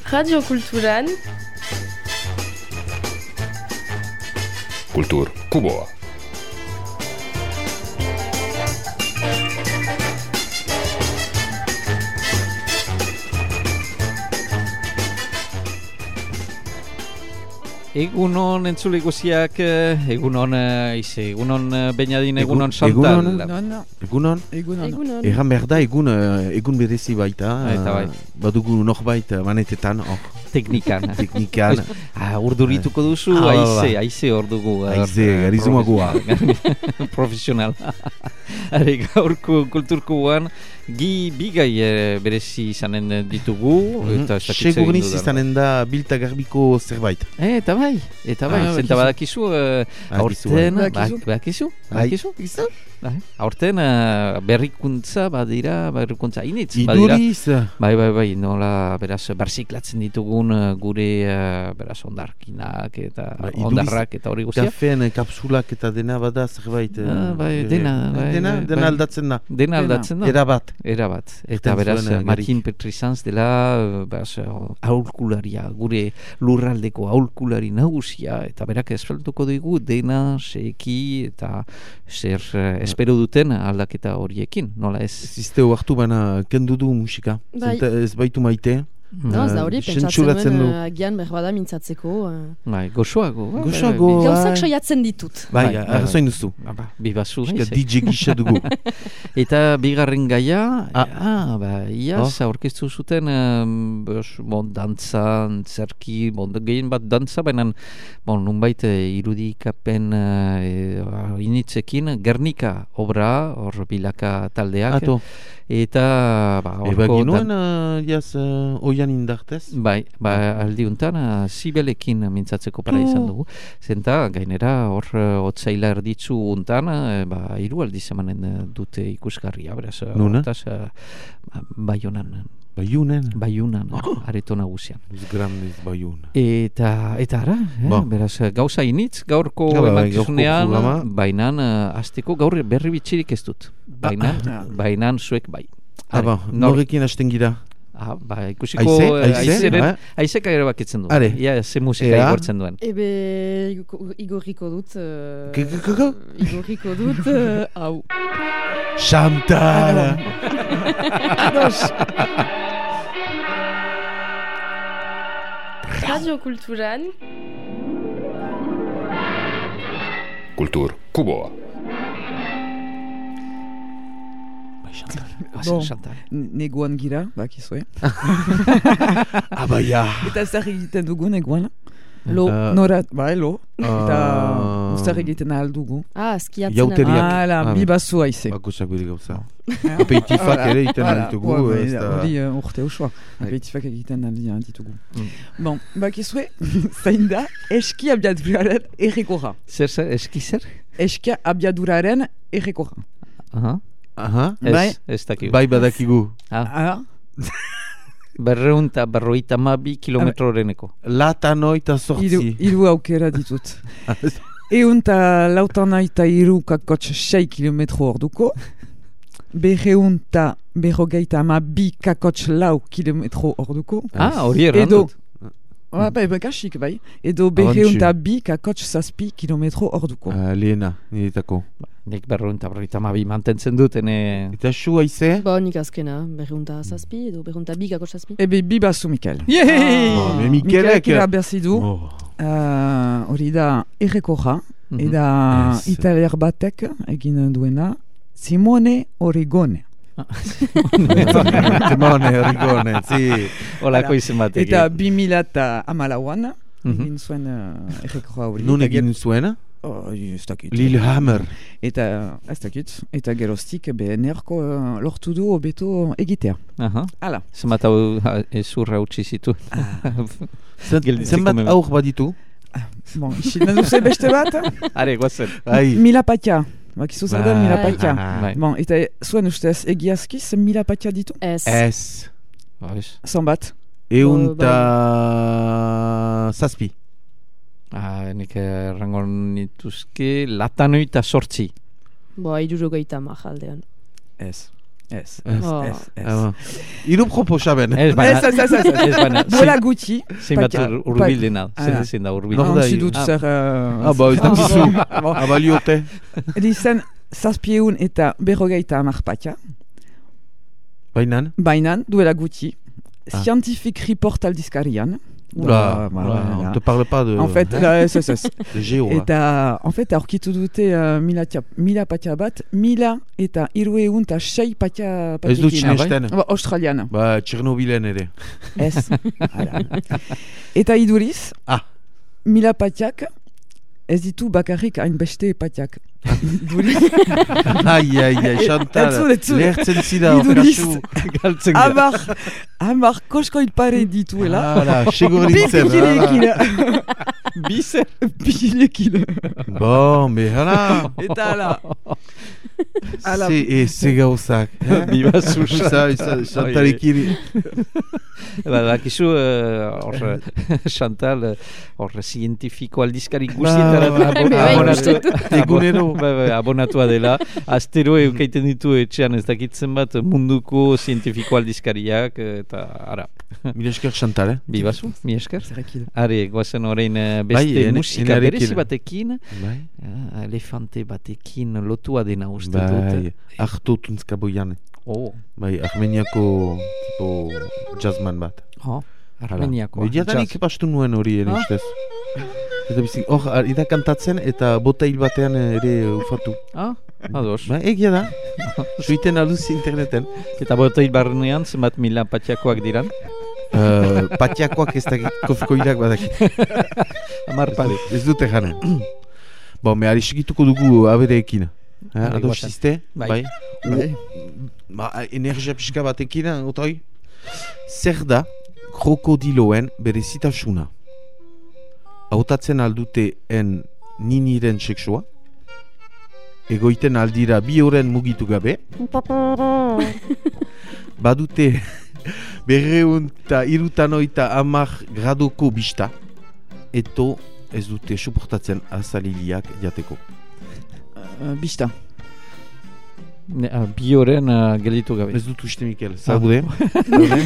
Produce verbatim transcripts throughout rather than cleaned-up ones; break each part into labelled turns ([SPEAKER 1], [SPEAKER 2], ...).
[SPEAKER 1] Radio Kulturan
[SPEAKER 2] Kultur Kuboa.
[SPEAKER 3] Egunon entzule guziak, egunon ize, egunon Beñadin, egunon Chantal.
[SPEAKER 4] Egunon,
[SPEAKER 5] Egunon,
[SPEAKER 1] Egunon.
[SPEAKER 5] erran behar da egun, eh, egun berezi baita,
[SPEAKER 3] Eta bai.
[SPEAKER 5] eh, badugu norbait eh, manetetan, hor,
[SPEAKER 3] Teknikan.
[SPEAKER 5] teknikan,
[SPEAKER 3] Ah, urdurituko duzu,
[SPEAKER 5] Ah, ba, ba,
[SPEAKER 3] aize,
[SPEAKER 5] ba.
[SPEAKER 3] aize hor dugu.
[SPEAKER 5] Aize, garizumagua.
[SPEAKER 3] Profesional. Are gaurko kulturkuan, gi bigai eh, berezi izanen ditugu. Eta ez dakit zer egin
[SPEAKER 5] Segurniz
[SPEAKER 3] dudan.
[SPEAKER 5] izanen da bilta garbiko zerbait.
[SPEAKER 3] Eh, eta bai, eta bai,
[SPEAKER 4] Ah,
[SPEAKER 3] zenta
[SPEAKER 4] bakizu.
[SPEAKER 3] badakizu, eh,
[SPEAKER 5] Badakizu,
[SPEAKER 3] aurten,
[SPEAKER 4] bai.
[SPEAKER 3] bak- bakizu,
[SPEAKER 5] Bai.
[SPEAKER 3] bakizu, bai. Aurten eh, berrikuntza badira, berrikuntza initz badira.
[SPEAKER 5] Iduriz,
[SPEAKER 3] Bai, bai, bai, nola, beraz, barziklatzen ditugun eh, gure, eh, beraz, ondarkinak eta
[SPEAKER 5] Ba, iduriz,
[SPEAKER 3] ondarrak eta hori guztia.
[SPEAKER 5] kafean eh, kapsulak eta dena bada zerbait. eh,
[SPEAKER 3] Ah, bai,
[SPEAKER 5] eh,
[SPEAKER 3] dena, bai,
[SPEAKER 5] dena,
[SPEAKER 3] bai,
[SPEAKER 5] dena
[SPEAKER 3] bai.
[SPEAKER 5] aldatzen da.
[SPEAKER 3] Dena aldatzen da.
[SPEAKER 5] Era bat.
[SPEAKER 3] Era bat. Eta
[SPEAKER 5] Erten
[SPEAKER 3] beraz,
[SPEAKER 5] zuen, eh,
[SPEAKER 3] Martin Petrizanz dela, eh, beraz, eh, aholkularia, gure lurraldeko aholkulari nagusia, eta berak esfeltuko dugu dena, seki, eta zer eh, espero duten aldaketa horiekin, nola ez?
[SPEAKER 5] Zizteo hartu baina kendu du musika.
[SPEAKER 1] Bai.
[SPEAKER 5] Zenta ez baitu maite.
[SPEAKER 1] No, ez da hori,
[SPEAKER 5] Eh,
[SPEAKER 1] pentsatzen
[SPEAKER 5] zentsuratzen
[SPEAKER 1] duen
[SPEAKER 5] du.
[SPEAKER 1] uh, agian berbada mintzatzeko. Uh,
[SPEAKER 3] Bai, goxoago. bai,
[SPEAKER 5] Goxoago.
[SPEAKER 3] bai,
[SPEAKER 5] Bai.
[SPEAKER 1] gauzak saiatzen ditut.
[SPEAKER 5] Bai,
[SPEAKER 3] Bai, bai,
[SPEAKER 5] arrazoin duzu.
[SPEAKER 3] bai. Ba, bibazu.
[SPEAKER 5] Eska
[SPEAKER 3] bai,
[SPEAKER 5] D J gisa dugu.
[SPEAKER 3] Eta bigarren gaia,
[SPEAKER 5] Ah.
[SPEAKER 3] ah, ba, iaz, aurkeztu zuten, um, bos, bon, dantza, zerki, bon, gehien bat dantza, baina, bon, nunbait eh, irudikapen eh, initzekin, Gernika obra, hor bilaka taldeak,
[SPEAKER 5] Ato,
[SPEAKER 3] eta, ba,
[SPEAKER 5] eba
[SPEAKER 3] horko
[SPEAKER 5] ginoen,
[SPEAKER 3] dan-
[SPEAKER 5] uh, jaz, uh, oian indartez.
[SPEAKER 3] Bai, ba, aldiuntan, uh, Sibelekin mintzatzeko para izan dugu. Zenta, gainera, hor, uh, otzaila erditzu untan, uh, ba, hiru aldiz emanen uh, dute ikusgarria, beraz, uh,
[SPEAKER 5] Nuna?
[SPEAKER 3] hortaz, uh, Baionan,
[SPEAKER 5] Baiunen.
[SPEAKER 3] Baiunan, areto nagusian.
[SPEAKER 5] Uz grandiz baiun.
[SPEAKER 3] Eta, eta ara, eh?
[SPEAKER 5] Ba.
[SPEAKER 3] beraz, uh, gauza initz, gaurko
[SPEAKER 5] Ja, ba, bai,
[SPEAKER 3] emankizunean,
[SPEAKER 5] gaurko programa.
[SPEAKER 3] bainan, uh, azteko gaur berri bitxirik ez dut. Bainan,
[SPEAKER 4] ah.
[SPEAKER 3] bainan zuek bai.
[SPEAKER 5] Aba,
[SPEAKER 3] Are, nor-
[SPEAKER 5] norekin hasten gira.
[SPEAKER 3] Ah, ba, ikusiko
[SPEAKER 5] Aize?
[SPEAKER 3] eh,
[SPEAKER 5] Aize?
[SPEAKER 3] aizeren,
[SPEAKER 5] Ah.
[SPEAKER 3] aizek erabakitzen du.
[SPEAKER 5] Are.
[SPEAKER 3] Ia, ze musika
[SPEAKER 5] Ea.
[SPEAKER 3] igortzen duen.
[SPEAKER 1] Ebe igo- igorriko dut. Uh,
[SPEAKER 5] Ke- ke- ke- ke?
[SPEAKER 1] igorriko dut. Uh, hau.
[SPEAKER 5] Chantal!
[SPEAKER 1] Radio Kulturan
[SPEAKER 2] Kultur Kuboa.
[SPEAKER 3] Bai, Chantal. Ah,
[SPEAKER 4] Bon.
[SPEAKER 3] Chantal.
[SPEAKER 4] Neguan gira, bakizue.
[SPEAKER 5] Abaia!
[SPEAKER 4] Eta zer egiten dugu neguan?
[SPEAKER 1] lo.
[SPEAKER 5] Uh,
[SPEAKER 4] Nora, bai, lo. Eta
[SPEAKER 5] Ah.
[SPEAKER 4] zer egiten ahal dugu.
[SPEAKER 1] Ah, skiatzen.
[SPEAKER 5] Jauteria. Teriak.
[SPEAKER 4] Hala,
[SPEAKER 5] Ah,
[SPEAKER 4] bi basu aize.
[SPEAKER 5] Bakosak bide gauza. Apeitifak ere iten alditugu. ez da-
[SPEAKER 4] Hori uh, urte osoa.
[SPEAKER 5] Bai.
[SPEAKER 4] Apeitifak egiten alditugu.
[SPEAKER 3] Mm.
[SPEAKER 4] Bon, bakizue, zain da, eski abiaduraren errekorra.
[SPEAKER 3] Zer, zer, eski zer?
[SPEAKER 4] Eski abiaduraren errekorra.
[SPEAKER 3] Aha.
[SPEAKER 5] Aha.
[SPEAKER 3] Ez,
[SPEAKER 4] Bai.
[SPEAKER 3] ez dakigu.
[SPEAKER 5] Bai badakigu.
[SPEAKER 3] Ah,
[SPEAKER 4] Ah,
[SPEAKER 3] berreun eta berroita mabi kilometroreneko.
[SPEAKER 5] Lata noita
[SPEAKER 4] hiru
[SPEAKER 5] sortzi.
[SPEAKER 4] hiru aukera ditut. Eun eta lautana eta hiru kakotx sei kilometro orduko. Berreun eta berrogeita ama bi kakotx lau kilometro orduko.
[SPEAKER 3] Ah, hori erran
[SPEAKER 4] Edo,
[SPEAKER 3] dut.
[SPEAKER 4] ah, bai, bai, kasik, bai. Edo berreun eta bi kakotx zazpi kilometro orduko.
[SPEAKER 5] Ah, Lehena, niretako.
[SPEAKER 3] Nik berreun eta berroita mabi mantentzen duten. E...
[SPEAKER 5] Eta su aize?
[SPEAKER 1] Ba, nik azkena, berreunta zazpi, edo berreunta bigako zazpi.
[SPEAKER 4] Ebe, bi basu, Mikel. Yeeey!
[SPEAKER 5] Oh, me
[SPEAKER 4] Mikelek
[SPEAKER 5] Mikelek...
[SPEAKER 4] iraberzi du.
[SPEAKER 5] Oh.
[SPEAKER 4] Uh, hori da errekorra.
[SPEAKER 3] Mhm.
[SPEAKER 4] Eda
[SPEAKER 5] Ez.
[SPEAKER 4] italiar batek egin duena Simone Origone.
[SPEAKER 5] Temone, rigone, zi.
[SPEAKER 3] Olako izen batekin.
[SPEAKER 4] Eta bi mila eta hamalauan
[SPEAKER 3] Mhm.
[SPEAKER 4] egin zuen uh, errekorra hori.
[SPEAKER 5] Nun
[SPEAKER 4] Eta
[SPEAKER 5] egin zuen?
[SPEAKER 4] Oh, ez dakit.
[SPEAKER 5] Lillehammer.
[SPEAKER 4] Eta ez dakit. Eta geroztik be nerko uh, lortu du hobeto egitea.
[SPEAKER 3] Aha.
[SPEAKER 4] Hala.
[SPEAKER 3] Zenbat hau ha, ezurra utzi zitu.
[SPEAKER 5] Zen-
[SPEAKER 3] Gelditzeko
[SPEAKER 5] Zenbat
[SPEAKER 3] meme.
[SPEAKER 5] aur baditu?
[SPEAKER 4] Bon, isiltzen duzu beste bat?
[SPEAKER 3] Are, guazen.
[SPEAKER 5] Ai.
[SPEAKER 4] Mila patia. Bakizu zer da
[SPEAKER 5] Bai.
[SPEAKER 4] mila patia.
[SPEAKER 3] Bai.
[SPEAKER 4] Bon, eta zuen ustez egiazkiz mila patia ditu?
[SPEAKER 1] Ez.
[SPEAKER 5] Ez.
[SPEAKER 3] Ba, ez.
[SPEAKER 4] Zonbat?
[SPEAKER 5] Eun
[SPEAKER 1] Oh,
[SPEAKER 5] ta... Zazpi.
[SPEAKER 3] Ah, nik errango nituzke latano eta sortzi.
[SPEAKER 1] Boa, irurogeita majaldean.
[SPEAKER 5] Ez.
[SPEAKER 4] Ez,
[SPEAKER 5] Ez.
[SPEAKER 4] ez,
[SPEAKER 1] Oh.
[SPEAKER 4] ez, ez.
[SPEAKER 5] Ah, Hiru proposamen.
[SPEAKER 3] Ez, baina,
[SPEAKER 4] Ez, ez, ez, ez, ez.
[SPEAKER 3] ez, baina,
[SPEAKER 4] Duela gutxi,
[SPEAKER 3] zein bat
[SPEAKER 4] patia-
[SPEAKER 3] urbildena,
[SPEAKER 4] Ah,
[SPEAKER 3] zer
[SPEAKER 4] ah.
[SPEAKER 3] ezin da
[SPEAKER 5] Nor
[SPEAKER 3] urbildena.
[SPEAKER 5] da
[SPEAKER 4] hantzi
[SPEAKER 5] hiru?
[SPEAKER 4] dut
[SPEAKER 3] Ah.
[SPEAKER 4] zer... uh,
[SPEAKER 5] Ah, ba, ez dakizu.
[SPEAKER 4] Bon.
[SPEAKER 5] Abaliote.
[SPEAKER 4] Elizen zazpieun eta berrogeita hamar patia,
[SPEAKER 5] Bainan.
[SPEAKER 4] bainan, duela gutxi,
[SPEAKER 5] Ah.
[SPEAKER 4] Scientific Report aldizkarian.
[SPEAKER 5] Oula,
[SPEAKER 4] Ba,
[SPEAKER 5] oula,
[SPEAKER 4] ba,
[SPEAKER 5] on
[SPEAKER 4] ba.
[SPEAKER 5] te parle pas de,
[SPEAKER 4] En fait, là, ez, ez, ez.
[SPEAKER 5] de géo. là.
[SPEAKER 4] Eta, en fait, aurkitu dute uh, mila, tia- mila patia bat, mila eta irueun eta sei patia
[SPEAKER 5] Ez dut
[SPEAKER 4] patiekin.
[SPEAKER 5] sinesten.
[SPEAKER 4] Ba, Australiana,
[SPEAKER 5] Ba, Txernobilen ere.
[SPEAKER 4] ez. Hala. Eta iduriz,
[SPEAKER 5] Ah.
[SPEAKER 4] mila patiak, ez ditu bakarrik hainbeste patiak. Iduriz,
[SPEAKER 5] Ai, ai, ai, Chantal.
[SPEAKER 4] Entzun, entzun.
[SPEAKER 5] Lehertzen zida,
[SPEAKER 4] Iduriz.
[SPEAKER 5] okasu.
[SPEAKER 3] Galtzen gara.
[SPEAKER 4] hamar, hamar koskoil pare dituela.
[SPEAKER 5] Hala, seguritzen.
[SPEAKER 4] Bikilekin,
[SPEAKER 3] Bize.
[SPEAKER 4] bikilekin.
[SPEAKER 5] Bon, be, hala.
[SPEAKER 4] Eta ala. Ala.
[SPEAKER 5] Ze, e, ze gauzak. eh?
[SPEAKER 3] Biba zuza.
[SPEAKER 5] Za, za, Chantarekin.
[SPEAKER 3] Ba, bakizu, eh, hor, Chantal, eh, hor, zientifiko aldizkari guztietara
[SPEAKER 5] Ba, ba,
[SPEAKER 3] abo-
[SPEAKER 1] bai,
[SPEAKER 3] abonatu-
[SPEAKER 1] ikusten dut.
[SPEAKER 5] Egunero.
[SPEAKER 3] Bai, bai, abonatua dela. Astero eukaiten ditu etxean ez dakitzen bat munduko zientifiko aldizkariak, eh, eta ara.
[SPEAKER 5] Mila esker Chantal, eh?
[SPEAKER 3] Bibazu, mi esker.
[SPEAKER 4] Zerrekin.
[SPEAKER 3] Are, goazen orain eh, beste
[SPEAKER 5] Bai, ene-
[SPEAKER 3] musika
[SPEAKER 5] enarekin.
[SPEAKER 3] berezi batekin,
[SPEAKER 5] Bai.
[SPEAKER 3] ah, elefante batekin lotua dena uste dut.
[SPEAKER 5] Bai, hartu tuntzka boian.
[SPEAKER 3] Oh,
[SPEAKER 5] Bai, Armeniako tipo jazzman bat.
[SPEAKER 3] oh, Armeniako.
[SPEAKER 5] Mediatanik pastu nuen hori ere ustez. Eta bizik, hor, ar- ida kantatzen eta botail batean ere ufatu.
[SPEAKER 3] Ah, ados.
[SPEAKER 5] Ba, egia da. Suiten alduzi interneten.
[SPEAKER 3] Eta botoit barnean, zenbat mila patiakoak diran?
[SPEAKER 5] Uh, patiakoak ez dakit, kofikoirak badakit.
[SPEAKER 3] Amar pare.
[SPEAKER 5] Ez dute janen. Bon, me ari segituko dugu abereekin. Eh,
[SPEAKER 3] Bai,
[SPEAKER 5] ados
[SPEAKER 3] guazen.
[SPEAKER 5] ziste?
[SPEAKER 3] Bai.
[SPEAKER 4] Bai.
[SPEAKER 5] Ba, energia pixka batekin, otoi? Zer da krokodiloen berezitasuna? Hautatzen aldute en niniren seksua? Egoiten aldira bi horren mugitu gabe? Badute berreun eta irutanoita hamar gradoko bista? Eto ez dute suportatzen azaliliak jateko.
[SPEAKER 4] Uh, Bista.
[SPEAKER 3] Ne, ah, bi horren uh, gelditu gabe.
[SPEAKER 5] Ez dut uste, Mikel. Zaude? Zaude?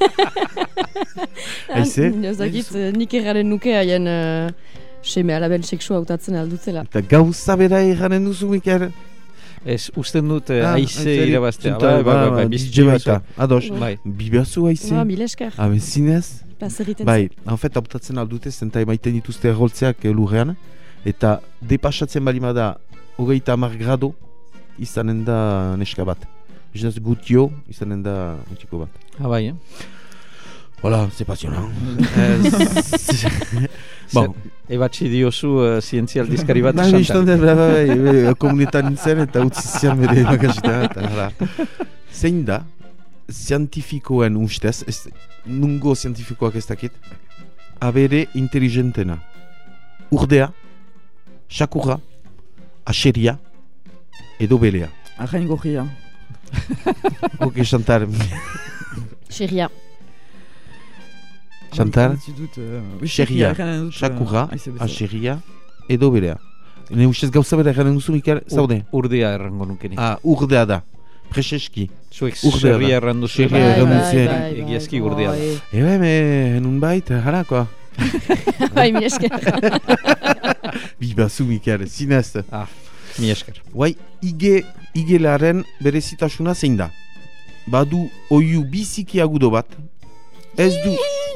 [SPEAKER 5] Aize?
[SPEAKER 1] Ez dakit, eh, nik erraren nuke haien uh, seme alaben seksua hautatzen aldutzela.
[SPEAKER 5] Eta gauza bera erranen duzu, Mikel?
[SPEAKER 3] Ez, usten dut uh,
[SPEAKER 5] Ah,
[SPEAKER 3] aize
[SPEAKER 5] aizerik
[SPEAKER 3] irabaztea.
[SPEAKER 5] zunta,
[SPEAKER 3] Bai, bai, bai,
[SPEAKER 5] ba,
[SPEAKER 3] bai,
[SPEAKER 5] D J
[SPEAKER 3] bizitxo
[SPEAKER 5] baita. Ados.
[SPEAKER 3] Bai.
[SPEAKER 5] Bibazu aize?
[SPEAKER 1] Ba, mil esker.
[SPEAKER 5] Habe, zinez?
[SPEAKER 1] Bazeriten
[SPEAKER 5] Bai, en fait, hautatzen aldute, zenta emaiten dituzte erroltzeak eh, lurrean, eta depasatzen balimada hogeita hamar grado, izanen da neska bat. Iznaz gutio, izanen da mutiko bat.
[SPEAKER 3] Ah, bai, eh?
[SPEAKER 5] Hola, c'est passionnant. Eh, Bon.
[SPEAKER 3] Ebatzi diozu uh, zientzia aldizkari bat
[SPEAKER 5] Bai,
[SPEAKER 3] Chantal.
[SPEAKER 5] biztan bai, bai, bai, komunitan nintzen eta utzi zian bere makasita, eta hala. Zein da, zientifikoen ustez, ez, nungo zientifikoak ez dakit, abere inteligentena. Urdea, xakurra, aseria, edo belea.
[SPEAKER 4] Arrain gorria.
[SPEAKER 5] Ok, Chantal.
[SPEAKER 1] Xerria.
[SPEAKER 5] Chantal,
[SPEAKER 4] Utzi dut, uh,
[SPEAKER 5] Xerria,
[SPEAKER 4] erranen dut, uh,
[SPEAKER 5] xakurra,
[SPEAKER 4] aize bezala.
[SPEAKER 5] aseria, edo belea. Ne ustez gauza bera erranen duzu, Mikel, zaude?
[SPEAKER 3] Urdea errango nukenik.
[SPEAKER 5] Ah, urdea da, preseski.
[SPEAKER 3] Zuek
[SPEAKER 5] urdea da.
[SPEAKER 3] zerria errandu zuen.
[SPEAKER 5] Xerria
[SPEAKER 1] Bai,
[SPEAKER 5] errandu
[SPEAKER 1] bai,
[SPEAKER 5] zuen.
[SPEAKER 1] bai, bai,
[SPEAKER 3] Egiazki
[SPEAKER 1] bai.
[SPEAKER 3] gurdea.
[SPEAKER 5] Ebe, me, nun bait, halakoa.
[SPEAKER 1] Bai, mil esker.
[SPEAKER 5] Bibazu, Mikel, zinez.
[SPEAKER 3] Ah, mi esker.
[SPEAKER 5] Guai, ige, igelaren berezitasuna zein da. Badu oiu biziki agudo bat. Ez du...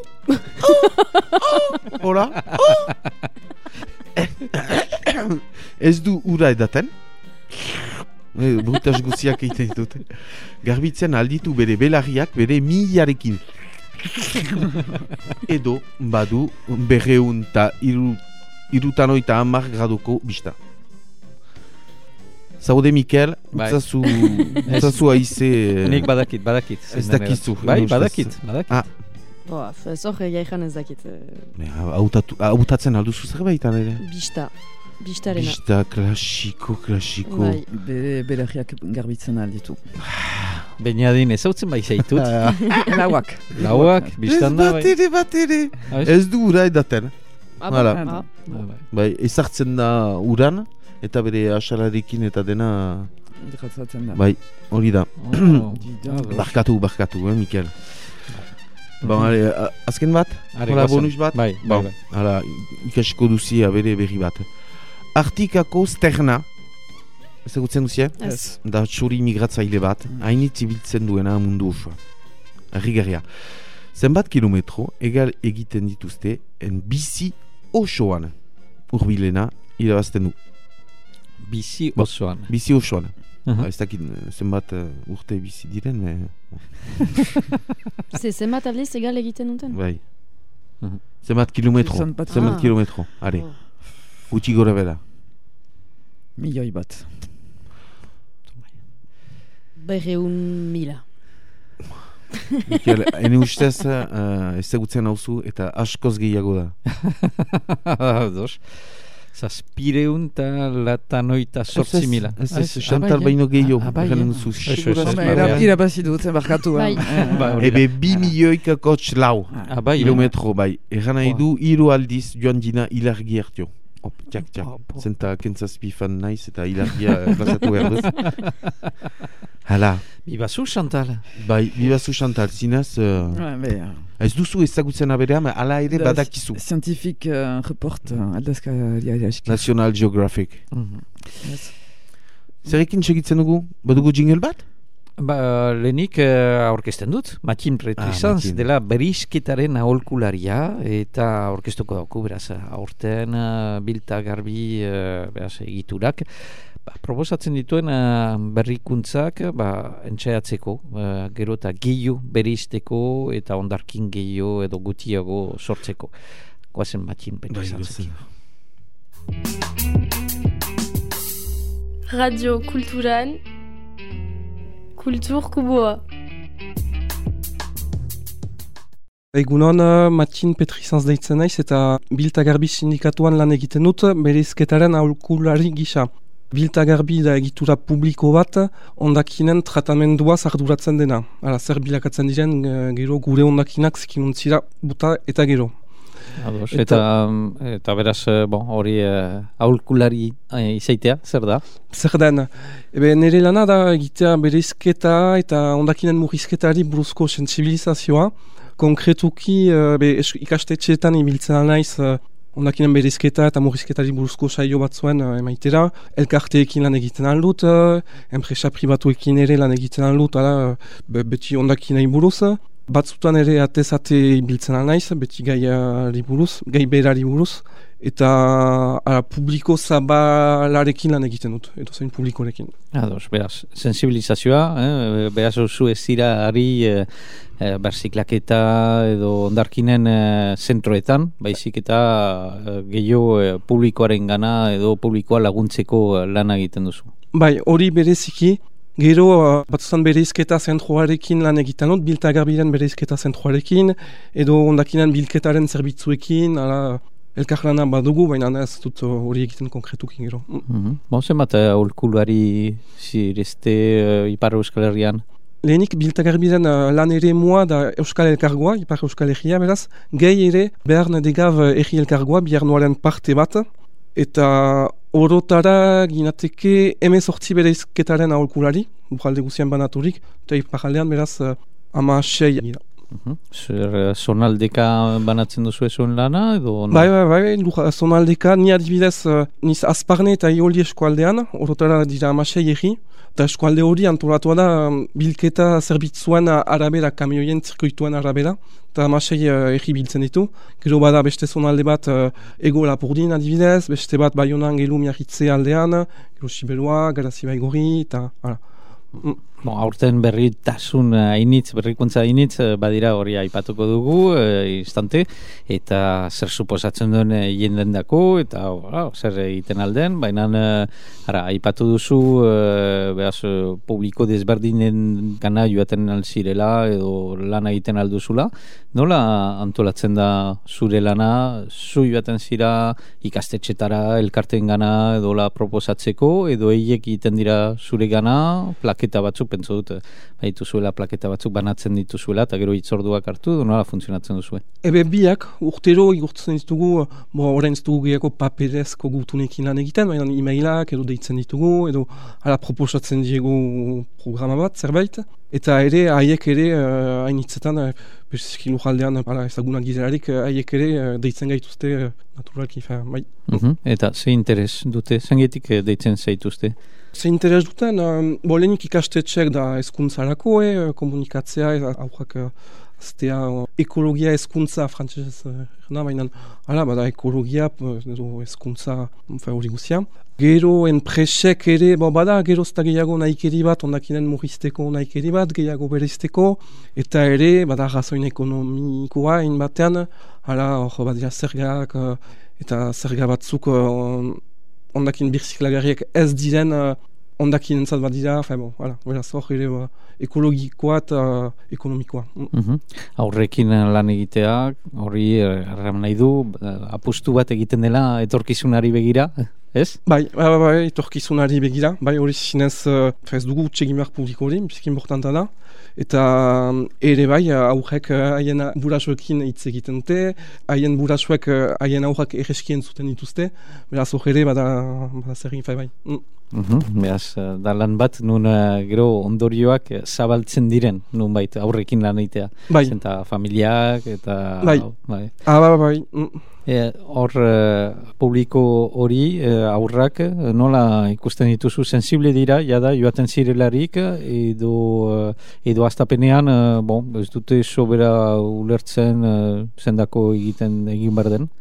[SPEAKER 5] Hola? Ez du ura edaten. E, Brutas guziak egiten ditut. Garbitzen alditu bere belarriak bere milarekin. Edo badu berreun eta iru, irutanoita hamar gradoko bista. Zaude, Mikel,
[SPEAKER 3] Bai.
[SPEAKER 5] utzazu, utzazu aize...
[SPEAKER 3] Nik badakit, badakit.
[SPEAKER 5] Ez
[SPEAKER 3] zein den
[SPEAKER 5] dakizu,
[SPEAKER 3] erat. Bai,
[SPEAKER 5] ustez.
[SPEAKER 3] badakit, badakit.
[SPEAKER 5] Ah.
[SPEAKER 1] Boa, ez hor jaijan ez dakit. eh,
[SPEAKER 5] Ne, hautatu- hautatzen alduzu zerbaitan ere.
[SPEAKER 1] Bista. Bistarena.
[SPEAKER 5] Bista klasiko, klasiko.
[SPEAKER 1] Bai.
[SPEAKER 4] Bere belarriak garbitzen alditu.
[SPEAKER 3] Beniadin ez hautzen bai zaitut.
[SPEAKER 4] Lauak.
[SPEAKER 3] Lauak, biztan da,
[SPEAKER 5] Ez
[SPEAKER 3] bai.
[SPEAKER 5] bat ere, bat ere.
[SPEAKER 3] Ah, ez?
[SPEAKER 5] Ez du ura edaten.
[SPEAKER 1] Ah,
[SPEAKER 5] Hala.
[SPEAKER 1] ah,
[SPEAKER 3] Ah, bai.
[SPEAKER 5] Bai, ezartzen da uran, eta bere asalarekin eta dena
[SPEAKER 4] Hidratzatzen da.
[SPEAKER 5] Bai, hori da.
[SPEAKER 3] Oh.
[SPEAKER 5] Barkatu, barkatu, eh, Mikel. Bon, ale, a- azken bat?
[SPEAKER 3] Are,
[SPEAKER 5] Hola,
[SPEAKER 3] goazen.
[SPEAKER 5] bonus bat?
[SPEAKER 3] Bai, bai,
[SPEAKER 5] Bon,
[SPEAKER 3] bai.
[SPEAKER 5] hala, ikasiko duzia bere berri bat. Artikako sterna, ezagutzen duzia?
[SPEAKER 1] Ez.
[SPEAKER 5] Da txuri migratzaile bat, hainitz ibiltzen duena mundu osoa. Arrigarria. Zenbat kilometro egal egiten dituzte en bizi osoan. Urbilena irabazten du.
[SPEAKER 3] Bizi
[SPEAKER 5] Bo-
[SPEAKER 3] osoan.
[SPEAKER 5] Bizi osoan.
[SPEAKER 3] Aha.
[SPEAKER 5] Ba, ez dakit zenbat uh, urte bizi diren, me...
[SPEAKER 1] Ze zenbat aldiz egal egiten duten?
[SPEAKER 5] bai.
[SPEAKER 3] Mhm.
[SPEAKER 5] Zenbat kilometro.
[SPEAKER 4] Izan bat-
[SPEAKER 5] Zenbat
[SPEAKER 1] Ah.
[SPEAKER 5] kilometro. Are,
[SPEAKER 1] Oh.
[SPEAKER 5] gutxi gora bera.
[SPEAKER 4] Milioi bat.
[SPEAKER 1] Berreun mila.
[SPEAKER 5] Mikel, ene ustez uh, ezagutzen hauzu eta askoz gehiago da.
[SPEAKER 3] Dos. Zazpireun eta latanoita sortzi mila.
[SPEAKER 5] Ez,
[SPEAKER 3] Ah,
[SPEAKER 5] ez,
[SPEAKER 3] ah,
[SPEAKER 5] Chantal
[SPEAKER 3] bai,
[SPEAKER 5] baino
[SPEAKER 3] eh?
[SPEAKER 5] gehiago.
[SPEAKER 3] Ah, bai,
[SPEAKER 5] Eranen
[SPEAKER 3] eh?
[SPEAKER 5] duzu,
[SPEAKER 3] Eso, eso,
[SPEAKER 5] seguraz
[SPEAKER 3] eso,
[SPEAKER 4] Ba,
[SPEAKER 3] bai,
[SPEAKER 4] era-
[SPEAKER 3] bai.
[SPEAKER 4] Irabazi dut, barkatu.
[SPEAKER 1] Bai.
[SPEAKER 4] eh.
[SPEAKER 3] Ba, hori da.
[SPEAKER 5] Ebe bi milioika kotx lau
[SPEAKER 3] Ah, bai,
[SPEAKER 5] kilometro bai. Egan nahi
[SPEAKER 3] Boa.
[SPEAKER 5] du hiru aldiz joan dina ilargi hartio. Hop, txak, txak.
[SPEAKER 3] Oh, bo.
[SPEAKER 5] Zenta kentzazpi fan naiz eta ilargia plazatu behar duz. Hala,
[SPEAKER 3] Bibazu, Chantal.
[SPEAKER 5] bai, bibazu Chantal, zinaz, uh,
[SPEAKER 4] Ah, be,
[SPEAKER 5] ez duzu ezagutzen aberea, ma ala ere
[SPEAKER 4] Da,
[SPEAKER 5] badakizu.
[SPEAKER 4] Scientific uh, report uh, aldazkariari aski.
[SPEAKER 5] National Geographic.
[SPEAKER 3] Mhm.
[SPEAKER 4] Yes.
[SPEAKER 5] Zerekin segitzen dugu? Badugu jingle bat?
[SPEAKER 3] Ba, lehenik uh, aurkezten dut, Matin Pretrizanz
[SPEAKER 5] Matin.
[SPEAKER 3] dela berizketaren aholkularia eta aurkeztuko dauku, beraz, aurten uh, bilta garbi uh, beraz, egiturak. Ba, proposatzen dituen uh, berrikuntzak ba, entxeatzeko, uh, gero eta gehiu berizteko eta ondarkin gehiu edo gutiago sortzeko. Goazen Matin Pretrizantzekin.
[SPEAKER 6] Radio Kulturan Kultur Kuboa.
[SPEAKER 7] Egunon, uh, Matin Petrizanz deitzen naiz eta Bilta Garbi sindikatuan lan egiten dut bereizketaren aholkulari gisa. Bilta Garbi da egitura publiko bat, ondakinen tratamendua arduratzen dena. Hala, zer bilakatzen diren, uh, gero gure ondakinak zikinuntzira buta eta gero.
[SPEAKER 3] Ados,
[SPEAKER 7] Eta-
[SPEAKER 3] eta, um, eta beraz, eh, bon, hori uh, aholkulari uh, izaitea, zer da?
[SPEAKER 7] Zer den, ebe nire lana da egitea bereizketa eta ondakinen murrizketari buruzko sensibilizazioa. Konkretuki uh, be, es- ikastetxeetan ibiltzen naiz uh, ondakinen bereizketa eta murrizketari buruzko saio batzuen uh, emaitera. Elkarteekin lan egiten aldut, uh, enpresa pribatuekin ere lan egiten aldut, ala, be, beti ondakinei buruz. Batzutan ere atezate ibiltzen naiz, beti gaiari buruz, gai berari buruz. Eta ara, publiko zabalarekin lan egiten dut, edo zein publikorekin.
[SPEAKER 3] Ados, beraz, sensibilizazioa, eh? Beraz, oso ez dira ari eh, eh, berziklaketa edo ondarkinen eh, zentroetan, baizik eta eh, gehiago eh, publikoaren gana edo publikoa laguntzeko eh, lana egiten duzu.
[SPEAKER 7] Bai, hori bereziki, gero uh, batzutan bereizketa zentroarekin lan egiten dut, Bilta Garbiren bereizketa zentroarekin, edo ondakinen bilketaren zerbitzuekin, ala, elkarlana badugu, baina ez dut uh, hori egiten konkretukin gero. Mm.
[SPEAKER 3] Mm-hmm. Bon, zenbat eh, aholkulari zirezte uh, Ipar Euskal Herrian?
[SPEAKER 7] Lehenik Bilta Garbiren uh, lan ere mua da Euskal Elkargoa, Ipar Euskal Herria, beraz, gehi ere behar nedegav erri elkargoa, biharnuaren parte bat, eta orotara ginateke emezortzi bereizketaren aholkulari, bujalde guzian banaturik, eta iparaldean beraz uh, ama sei gira.
[SPEAKER 3] Uh-huh. Zer eh, zonaldeka banatzen duzu ezuen lana edo? no?
[SPEAKER 7] Bai, bai, bai, lur zonaldeka, ni adibidez, uh, niz Azparne eta Ioli eskualdean, orotara dira ama sei erri, eta eskualde hori antolatua da um, bilketa zerbitzuen arabera, kamioien zirkuituen arabera, eta ama sei uh, erri biltzen ditu. Gero bada beste zonalde bat uh, ego Lapurdin adibidez, beste bat Baionan gelu miarritze aldean, gero Sibelua, Garazi Baigorri, eta hala. Mm.
[SPEAKER 3] Bon, aurten berritasun hainitz, berrikuntza hainitz, eh, badira hori aipatuko dugu, eh, instante, eta zer suposatzen duen eh, jendendako, eta oh, zer egiten alden, baina eh, ara, aipatu duzu, eh, behaz, eh, publiko desberdinen gana joaten alzirela, edo lana egiten alduzula. Nola antolatzen da zure lana, zu joaten zira ikastetxetara, elkarten gana, edo la proposatzeko, edo eiek egiten dira zure gana, plaketa batzuk pentsu dut, baituzuela plaketa batzuk banatzen dituzuela, eta gero hitzorduak hartu, edo nola funtzionatzen duzue?
[SPEAKER 7] Ebe biak, urtero igurtzen ditugu, bo, orain ez dugu gehiago paperezko gutunekin lan egiten, baina e-mailak edo deitzen ditugu, edo ala proposatzen diegu programa bat, zerbait. Eta ere, haiek ere, uh, hainitzetan, uh, bezizki lujaldean, ezagunak gizerarik, haiek ere uh, deitzen gaituzte, uh, naturalki, fa, bai.
[SPEAKER 3] Uh-huh. Eta ze interes dute, zengetik deitzen zaituzte?
[SPEAKER 7] Ze interes duten, um, bo lehenik ikastetxeak da hezkuntzarako, eh, komunikatzea, aurrak uh, aztea uh, ekologia hezkuntza, frantzesez, uh, baina, hala, bada ekologia, edo hezkuntza, hori guzia. Gero enpresek ere, bo bada, gero zta gehiago nahikeri bat, ondakinen murrizteko nahikeri bat, gehiago berezteko, eta ere, bada razoin ekonomikoa, in batean, hala, hor, badira zergak, uh, eta zerga batzuk, uh, ondakin birziklagarriak ez diren, uh, ondakin entzat badira, fe, bo, hala, beraz, hor, ere, uh, ekologikoa eta uh, ekonomikoa. Mm.
[SPEAKER 3] Uh-huh. Aurrekin lan egitea, horri erram nahi du, apustu bat egiten dela etorkizunari begira, ez? Bai,
[SPEAKER 7] bai, bai, etorkizunari begira, bai, hori zinez, uh, ez dugu utxegin behar publiko hori, bizki importanta da, eta um, ere bai, aurrek haien uh, burasuekin hitz egiten dute, haien burasuek haien uh, aurrak erreskien zuten dituzte, beraz hor ere, bada, bada zer egin, bai. Mm.
[SPEAKER 3] Uhum, beraz, da lan bat, nun uh, gero ondorioak zabaltzen diren, nun bait, aurrekin lan egitea.
[SPEAKER 7] Bai.
[SPEAKER 3] Zenta familiak, eta...
[SPEAKER 7] Bai.
[SPEAKER 3] Bai.
[SPEAKER 7] Ah, bai, bai. Mm.
[SPEAKER 3] Hor, uh, publiko hori, uh, aurrak, uh, nola ikusten dituzu, sensible dira, jada, joaten zirelarik, edo, uh, edo astapenean, uh, bon, ez dute sobera ulertzen, uh, zendako egiten egin behar den?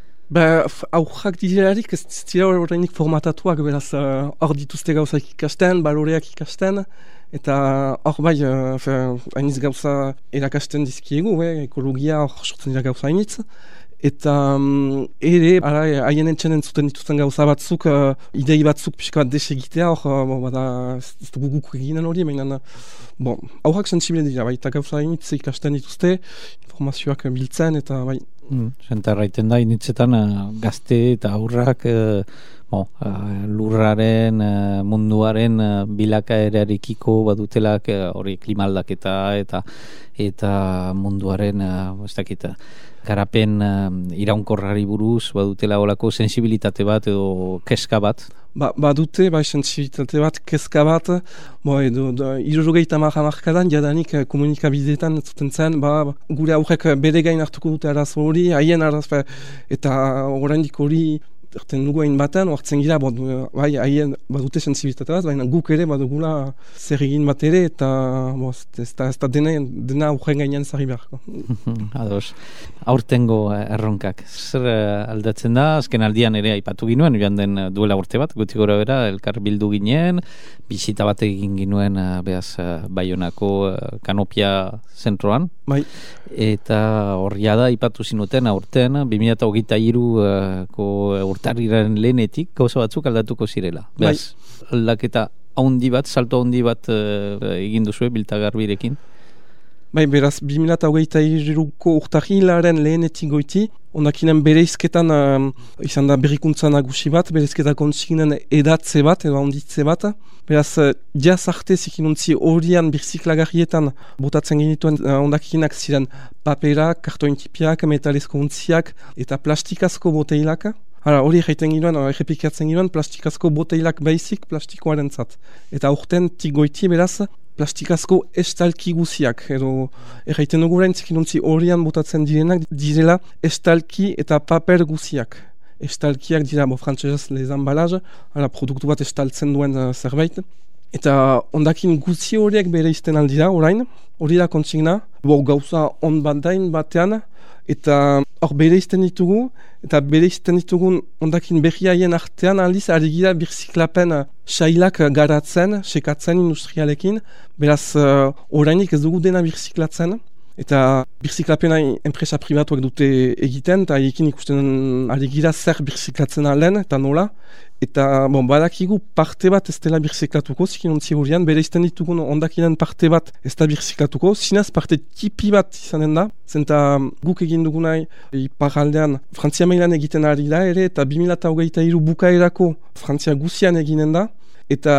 [SPEAKER 7] Ba, aurrak dizelarik ez dira horreinik formatatuak, beraz, hor uh, dituzte gauzak ikasten, baloreak ikasten, eta hor bai, uh, hainiz gauza erakasten dizkiegu, eh, ekologia hor sortzen dira gauza hainitz, eta um, ere, haien entxenen zuten dituzten gauza batzuk, uh, idei batzuk pixka bat desegitea, hor, uh, bo, bada, ez dugu guk eginen hori, baina, bon, aurrak sensible dira, bai, eta gauza hainitz ikasten dituzte, informazioak biltzen, eta bai.
[SPEAKER 3] Mm, Zenta erraiten da, initzetan uh, gazte eta aurrak uh, bo, uh, lurraren, uh, munduaren uh, bilakaerarikiko badutelak hori uh, klimaldaketa eta eta munduaren uh, ez dakit, garapen uh, iraunkorrari buruz badutela olako sensibilitate bat edo keska bat.
[SPEAKER 7] Ba, badute, bai, sensibilitate bat, kezka bat, bo, edo, irurogeita marra markadan, jadanik komunikabideetan zuten zen, ba, gure aurrek bere gain hartuko dute arazo hori, haien arazo, eta oraindik hori, erten dugu hain batean, oartzen gira, bo, bai, haien badute sensibilitate bat, baina guk ere badugula zer egin bat ere, eta bo, ez da, ez da dena, dena aurren gainean zarri beharko.
[SPEAKER 3] Ados, aurtengo erronkak, zer aldatzen da, azken aldian ere aipatu ginuen, joan den duela urte bat, guti gora bera, elkar bildu ginen, bisita bat egin ginuen, behaz, Baionako kanopia zentroan,
[SPEAKER 7] bai.
[SPEAKER 3] Eta horria da, aipatu zinuten aurten, bi mila hogeita hiruko urtarriaren lehenetik, gauza batzuk aldatuko zirela. Beaz, bai. Aldaketa haundi bat, salto haundi bat uh, egin duzue, Biltagarbirekin?
[SPEAKER 7] Bai, beraz, bi mila hogeita hiruko urtarrilaren lehenetik goiti, ondakinen bereizketan uh, izan da berrikuntza nagusi bat, bereizketa kontzignen edatze bat, edo handitze bat. Beraz, uh, jaz arte zikinuntzi horian birziklagarrietan botatzen genituen uh, ondakinak ziren paperak, kartointipiak, metalezko untziak eta plastikazko boteilak. Hala, hori egiten ginoen, errepikatzen ginoen, plastikazko boteilak baizik plastikoaren zat. Eta aurten tigoiti beraz, plastikazko estalki guziak, edo erraiten dugu orain zikinuntzi horian botatzen direnak direla estalki eta paper guziak. Estalkiak dira, bo, frantzesez les embalage, hala, produktu bat estaltzen duen uh, zerbait. Eta ondakin guzi horiek bere izten aldira orain, hori da kontsigna, bo, gauza on bat dain batean, eta hor bere izten ditugu, eta bere izten ditugun ondakin berriaien artean aldiz ari gira birziklapen sailak garatzen, sekatzen industrialekin, beraz uh, orainik ez dugu dena birziklatzen, eta birziklapena enpresa pribatuak dute egiten, eta ekin ikusten ari gira zer birziklatzen alen, eta nola, eta bon, badakigu parte bat ez dela birziklatuko, zikin ontzi horian, bere izten ditugun ondakinen parte bat ez da birziklatuko, zinaz parte tipi bat izanen da, zenta guk egin dugunai iparaldean Frantzia mailan egiten ari da ere, eta bi mila hogeita hiru bukaerako Frantzia guzian eginen da, eta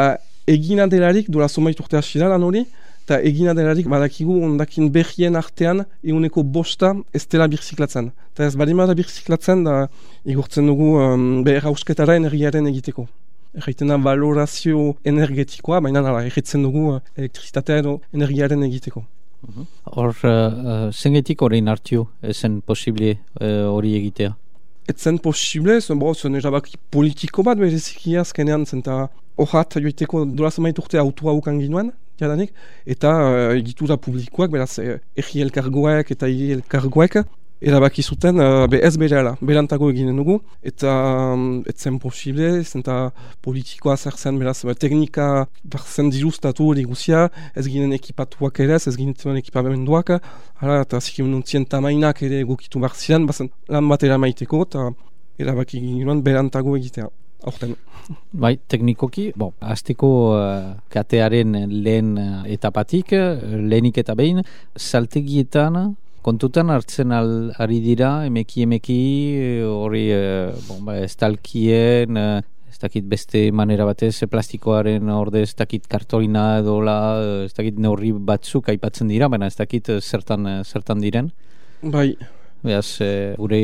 [SPEAKER 7] egina delarik, dola zonbait urte hasi da lan hori, eta egina delarik badakigu ondakin berrien artean eguneko bosta ez dela birziklatzen. Eta ez badima da birziklatzen, da igurtzen dugu um, behar hausketara energiaren egiteko. Erraiten da valorazio energetikoa, baina nara, erretzen dugu elektrizitatea edo energiaren egiteko.
[SPEAKER 3] Hor, uh, zengetik horrein hartiu, ezen posible hori uh, egitea?
[SPEAKER 7] Etzen posible, zen, bo, zen erabaki politiko bat bereziki azkenean, zen eta horrat joiteko dolaz urte autua ukan ginuen, jadanik, eta uh, egitura publikoak, beraz, eh, erri elkargoek eta hiri elkargoek, erabaki zuten uh, be ez berehala, berantago eginen dugu, eta um, etzen posible, zenta politikoa zer zen, beraz, be, teknika barzen dirustatu hori guzia, ez ginen ekipatuak ere, ez ginen ekipamenduak, hala, eta zikim nuntzien tamainak ere egokitu barzian, bazen lan bat eramaiteko, eta erabaki ginen berantago egitea. Aurten.
[SPEAKER 3] Bai, teknikoki, bon, azteko uh, katearen lehen uh, etapatik, uh, lehenik eta behin, saltegietan, kontutan hartzen al, ari dira, emeki emeki, hori uh, bon, ba, estalkien, uh, ez dakit beste manera batez, plastikoaren orde ez dakit kartolina edola, ez dakit neurri batzuk aipatzen dira, baina ez dakit uh, zertan, uh, zertan diren.
[SPEAKER 7] Bai.
[SPEAKER 3] Beaz, e, gure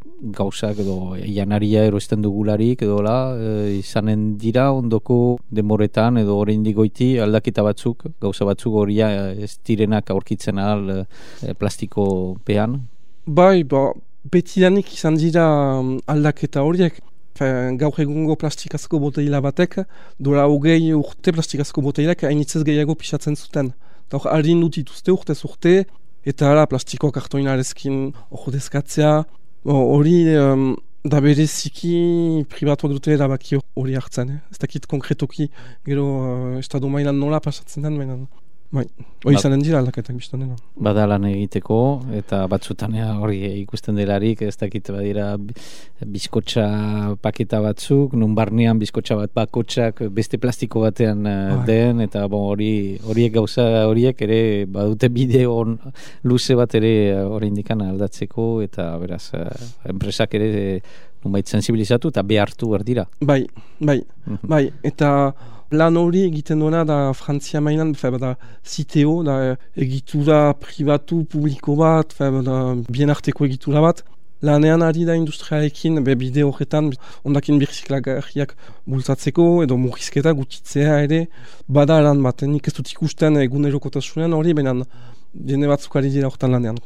[SPEAKER 3] gauzak edo janaria eroesten dugularik edola, e, izanen dira ondoko denboretan edo oraindik goiti aldaketa batzuk, gauza batzuk horia ez direnak aurkitzen ahal e, plastiko pean.
[SPEAKER 7] Bai, ba, betidanik izan dira aldaketa horiek. Gaur egungo plastikazko boteila batek, dola hogei urte plastikazko boteilak hainitzez gehiago pixatzen zuten. Eta hor, harin dut dituzte urtez urte, eta ala, plastiko kartoinarezkin ordezkatzea, hori um, da bereziki pribatuak dute erabaki hori hartzen. Eh? Ez dakit konkretoki gero uh, estado mailan nola pasatzen den, baina bai, hori izanen dira aldaketak biztan dena.
[SPEAKER 3] Bada lan egiteko, eta batzutan hori ikusten delarik, ez dakit badira bizkotxa paketa batzuk, nun barnean bizkotxa bat bakotxak beste plastiko batean uh, den, eta bon, hori horiek gauza horiek ere badute bideo luze bat ere hori indikan aldatzeko, eta beraz, uh, enpresak ere nunbait sensibilizatu eta behartu berdira.
[SPEAKER 7] Bai, bai, bai, eta plan hori egiten duena da Frantzia mainan, da ziteo, da egitura pribatu publiko bat, da bien arteko egitura bat. Lanean ari da industrialekin, be bide horretan, ondakin birziklagarriak bultzatzeko, edo murrizketa gutitzea ere, bada lan bat, nik ez dut ikusten egunerokotasunean hori, baina jende batzuk ari dira horretan lanean.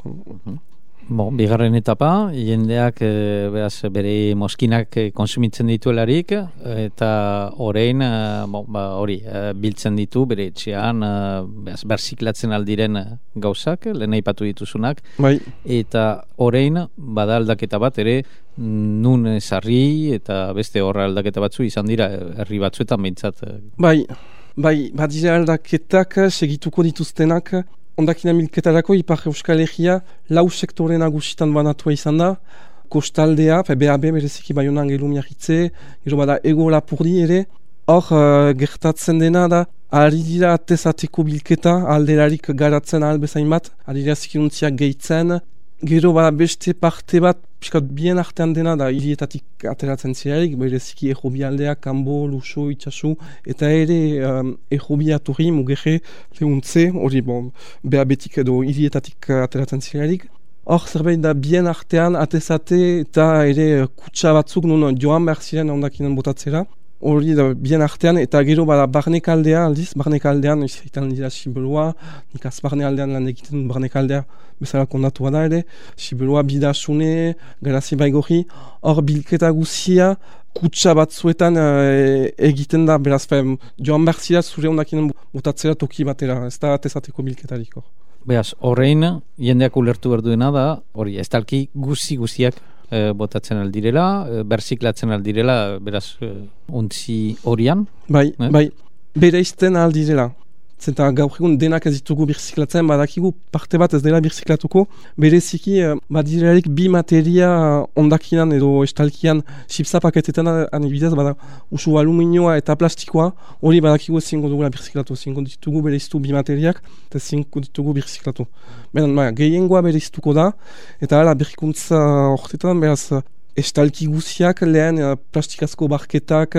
[SPEAKER 3] Bon, bigarren etapa, jendeak e, beraz, bere moskinak e, konsumitzen dituelarik, eta orain e, bon, ba, hori, e, biltzen ditu bere etxean, e, beraz, berziklatzen aldiren gauzak, lehen aipatu dituzunak,
[SPEAKER 7] bai.
[SPEAKER 3] Eta orain bada aldaketa bat ere nun sarri eta beste horra aldaketa batzu izan dira herri batzuetan behintzat.
[SPEAKER 7] Bai, bai, badira aldaketak segituko dituztenak, ondakina milketarako Ipar Euskal Herria lau sektore nagusitan banatua izan da, kostaldea, B A B bereziki Baionan gero miarritze, gero bada ego lapurdi ere, hor uh, gertatzen dena da, ari dira atezateko bilketa, alderarik garatzen ahal bezain bat, ari dira zikiruntziak gehitzen, gero bada beste parte bat, piskat bien artean dena da, hirietatik ateratzen zirarik, bereziki errobi aldea, kanbo, luso, itxasu, eta ere um, errobi aturri, mugeje, lehuntze, hori bon, beha betik edo hirietatik ateratzen zirarik. Hor zerbait da bien artean atezate eta ere kutsa batzuk nun joan behar ziren ondakinen botatzera. Hori da bien artean, eta gero bada barnekaldea aldiz, barnekaldean, izaitan dira Sibeloa, nik azbarne aldean lan egiten barnekaldea bezala kondatua da ere, Sibeloa bidasune, garazi baigorri, hor bilketa guzia, kutsa batzuetan e, egiten da, beraz, fem, joan behar zira zure ondakinen botatzera toki batera, ez da atezateko bilketarik hor.
[SPEAKER 3] Beraz, horrein, jendeak ulertu behar duena da, hori, ez talki guzi guziak E, botatzen aldirela, e, berziklatzen aldirela, beraz, e, ontzi horian.
[SPEAKER 7] Bai, eh? bai, bere izten aldirela. Zenta gaur egun denak ez ditugu birziklatzen, badakigu parte bat ez dela birziklatuko, bereziki badirarik bi materia ondakinan edo estalkian chipsa paketetan anibidez, bada usu aluminioa eta plastikoa, hori badakigu ez zingo dugula birziklatu, zingo ditugu bereiztu bi materiak, eta zingo ditugu birziklatu. Beran, ma, gehiengoa bereiztuko da, eta ala berrikuntza horretan, beraz, estalki guziak lehen plastikazko barketak,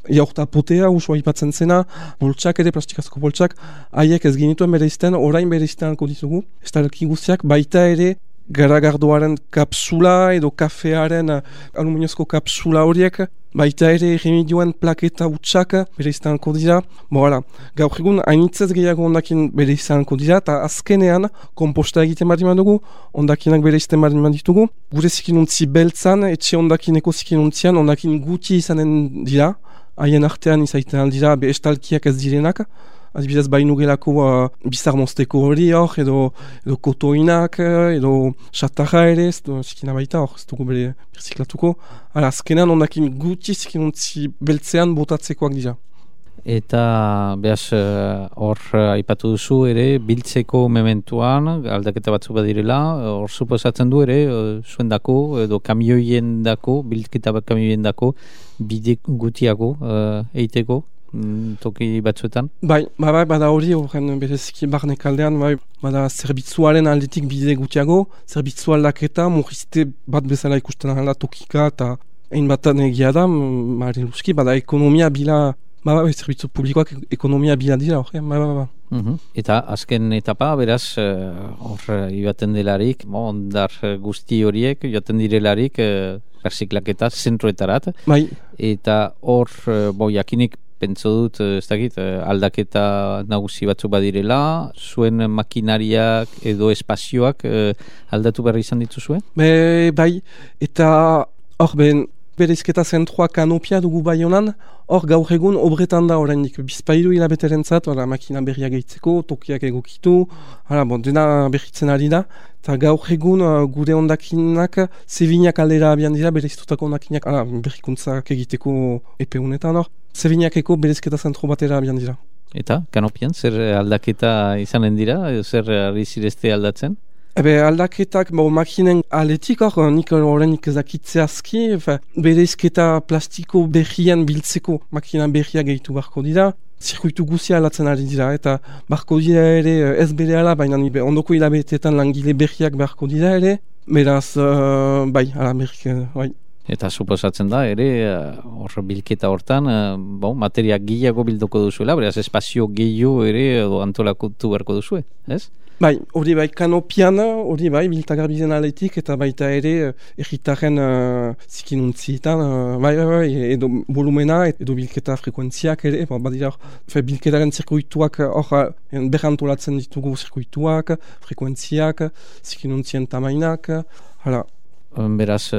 [SPEAKER 7] jaurta potea, usua ipatzen zena, boltsak ere, plastikazko boltsak, haiek ez ginituen bereizten, orain bereizten alko ditugu, estalki guztiak, baita ere, garagardoaren kapsula edo kafearen aluminiozko kapsula horiek, baita ere remedioen plaketa utxak bere izango dira. Bo, hala, gaur egun hainitzez gehiago ondakin bere izango dira, eta azkenean komposta egiten bari dugu, ondakinak bere izten bari ditugu. Gure zikinuntzi beltzan, etxe ondakineko zikinuntzian, ondakin guti izanen dira, haien artean izaiten aldira, be estalkiak ez direnak. Adibidez, bainu gelako uh, bizar mozteko hori hor, edo, edo kotoinak, edo xatarra ere, ez zikina baita hor, ez dugu bere birziklatuko. Hala, azkenan ondakin guti zikinuntzi beltzean botatzekoak dira.
[SPEAKER 3] Eta behaz hor aipatu duzu ere, biltzeko mementuan, aldaketa batzuk badirela, hor suposatzen du ere, zuen dako, edo kamioien dako, bilketa kamioien dako, bide gutiago uh, eiteko, toki batzuetan?
[SPEAKER 7] Bai, bai, bai, bada hori horren bereziki barnek aldean, bai, bada zerbitzuaren aldetik bide gutiago, zerbitzu aldaketa, murrizte bat bezala ikusten ala tokika eta ein batan egia da, Marin Luski, bada ekonomia bila, bai, bai, zerbitzu publikoak ekonomia bila dira, hori, bai, bai, bai.
[SPEAKER 3] Uhum. Eta azken etapa, beraz, hor uh, ibaten delarik, bo, ondar guzti horiek, joaten direlarik, uh, persiklaketa zentroetarat,
[SPEAKER 7] bai.
[SPEAKER 3] Eta hor, uh, bo, jakinik pentso dut, ez dakit, aldaketa nagusi batzuk badirela, zuen makinariak edo espazioak eh, aldatu berri izan dituzue?
[SPEAKER 7] Be, bai, eta hor ben, bereizketa zentroa kanopia dugu Baionan, hor gaur egun obretan da oraindik bizpairu hilabeteren zat, makina berriak gehitzeko, tokiak egokitu, hala, bon, dena berritzen ari da, eta gaur egun uh, gure ondakinak Zebinak aldera abian dira, bereiztutako ondakinak, hala, berrikuntzak egiteko epe honetan hor, Zebinakeko bereizketa zentro batera abian dira.
[SPEAKER 3] Eta, kanopian, zer aldaketa izanen dira, zer ari zirezte aldatzen?
[SPEAKER 7] Ebe aldaketak, bo, makinen aletik hor, nik horrenik ezakitzeazki, bereizketa plastiko berrian biltzeko makina berriak gehitu barko dira, zirkuitu guzia alatzen ari dira, eta barko dira ere ez bere ala, baina ondoko hilabetetan langile berriak barko dira ere, beraz, uh, bai, ala berrik, bai.
[SPEAKER 3] Eta suposatzen da, ere, hor uh, bilketa hortan, uh, bon, materiak gehiago bildoko duzuela, beraz, espazio gehiago ere antolakutu beharko duzue, ez?
[SPEAKER 7] Bai, hori bai, kanopian, hori bai, biltagarbiden aletik, eta baita ere, erritaren uh, zikinuntzietan, uh, bai, bai, bai, edo volumena, edo bilketa frekuentziak ere, bon, badira, fe, bilketaren zirkuituak, hor, berrantolatzen ditugu zirkuituak, frekuentziak, zikinuntzien tamainak, hala.
[SPEAKER 3] Beraz,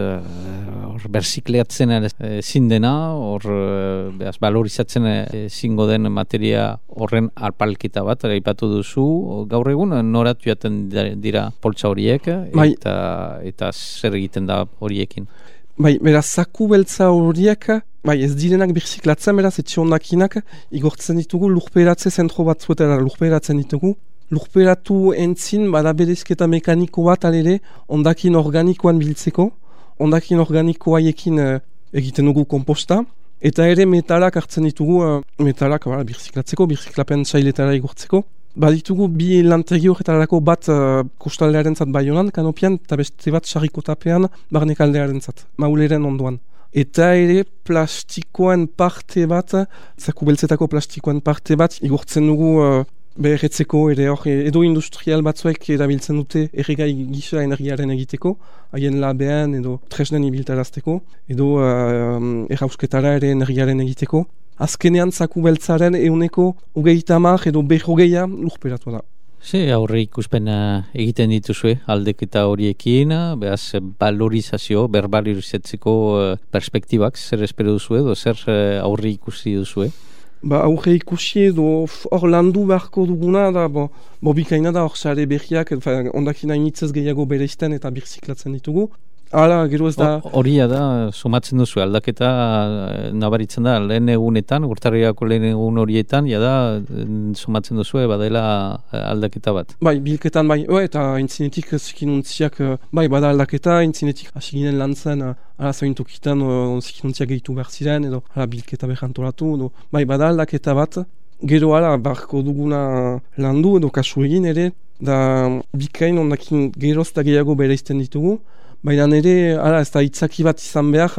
[SPEAKER 3] hor uh, berzikleatzen ezin dena, hor uh, beraz, valorizatzen ezingo den materia horren arpalketa bat, aipatu duzu, gaur egun noratu jaten dira poltsa horiek,
[SPEAKER 7] bai.
[SPEAKER 3] eta, eta zer egiten da horiekin?
[SPEAKER 7] Bai, beraz, zaku beltza horiek, bai, ez direnak birziklatzen, beraz, etxe ondakinak, igortzen ditugu, lurperatze zentro bat zuetara lurperatzen ditugu, lurperatu entzin, bada berezketa mekaniko bat alere, ondakin organikoan biltzeko, ondakin organikoaiekin uh, egiten dugu komposta, eta ere metalak hartzen ditugu, uh, metalak bada, birziklatzeko, birziklapen txailetara igortzeko. Baditugu bi lantegi horretarako bat uh, kostaldearen zat Baionan, kanopian, eta beste bat sarrikotapean barnekaldearen zat, mauleren ondoan. Eta ere plastikoen parte bat, zaku beltzetako plastikoen parte bat, igortzen dugu uh, beherretzeko ere hor, edo industrial batzuek erabiltzen dute erregai gisa energiaren egiteko, haien labean edo tresnen ibiltarazteko, edo uh, errausketara ere energiaren egiteko. Azkenean zaku beltzaren euneko hogeita hamar edo berrogeia lurperatu da.
[SPEAKER 3] Ze aurre ikuspen uh, egiten dituzue aldeketa horiekin, behaz valorizazio, berbalizatzeko uh, perspektibak, zer espero duzue edo zer uh, aurre ikusi duzue?
[SPEAKER 7] Ba, aurre ikusi edo hor landu beharko duguna da, bo, bo bikaina da hor sare berriak, ondakina initzez gehiago bereizten eta birziklatzen ditugu. Hala, gero ez da...
[SPEAKER 3] Horia da, somatzen duzu, aldaketa nabaritzen da, lehen egunetan, urtarriako lehen egun horietan, jada, somatzen duzu, badela aldaketa bat.
[SPEAKER 7] Bai, bilketan, bai, o, eta intzinetik zikinuntziak, bai, bada aldaketa, intzinetik hasi ginen lan zen, ala zaintokitan zikinuntziak gehitu behar ziren, edo ala bilketa behantolatu, edo, bai, bada aldaketa bat, gero ala, barko duguna landu, edo kasu egin ere, da bikain ondakin geroz eta gehiago bereizten ditugu, baina nire, ara, ez da itzaki bat izan behar,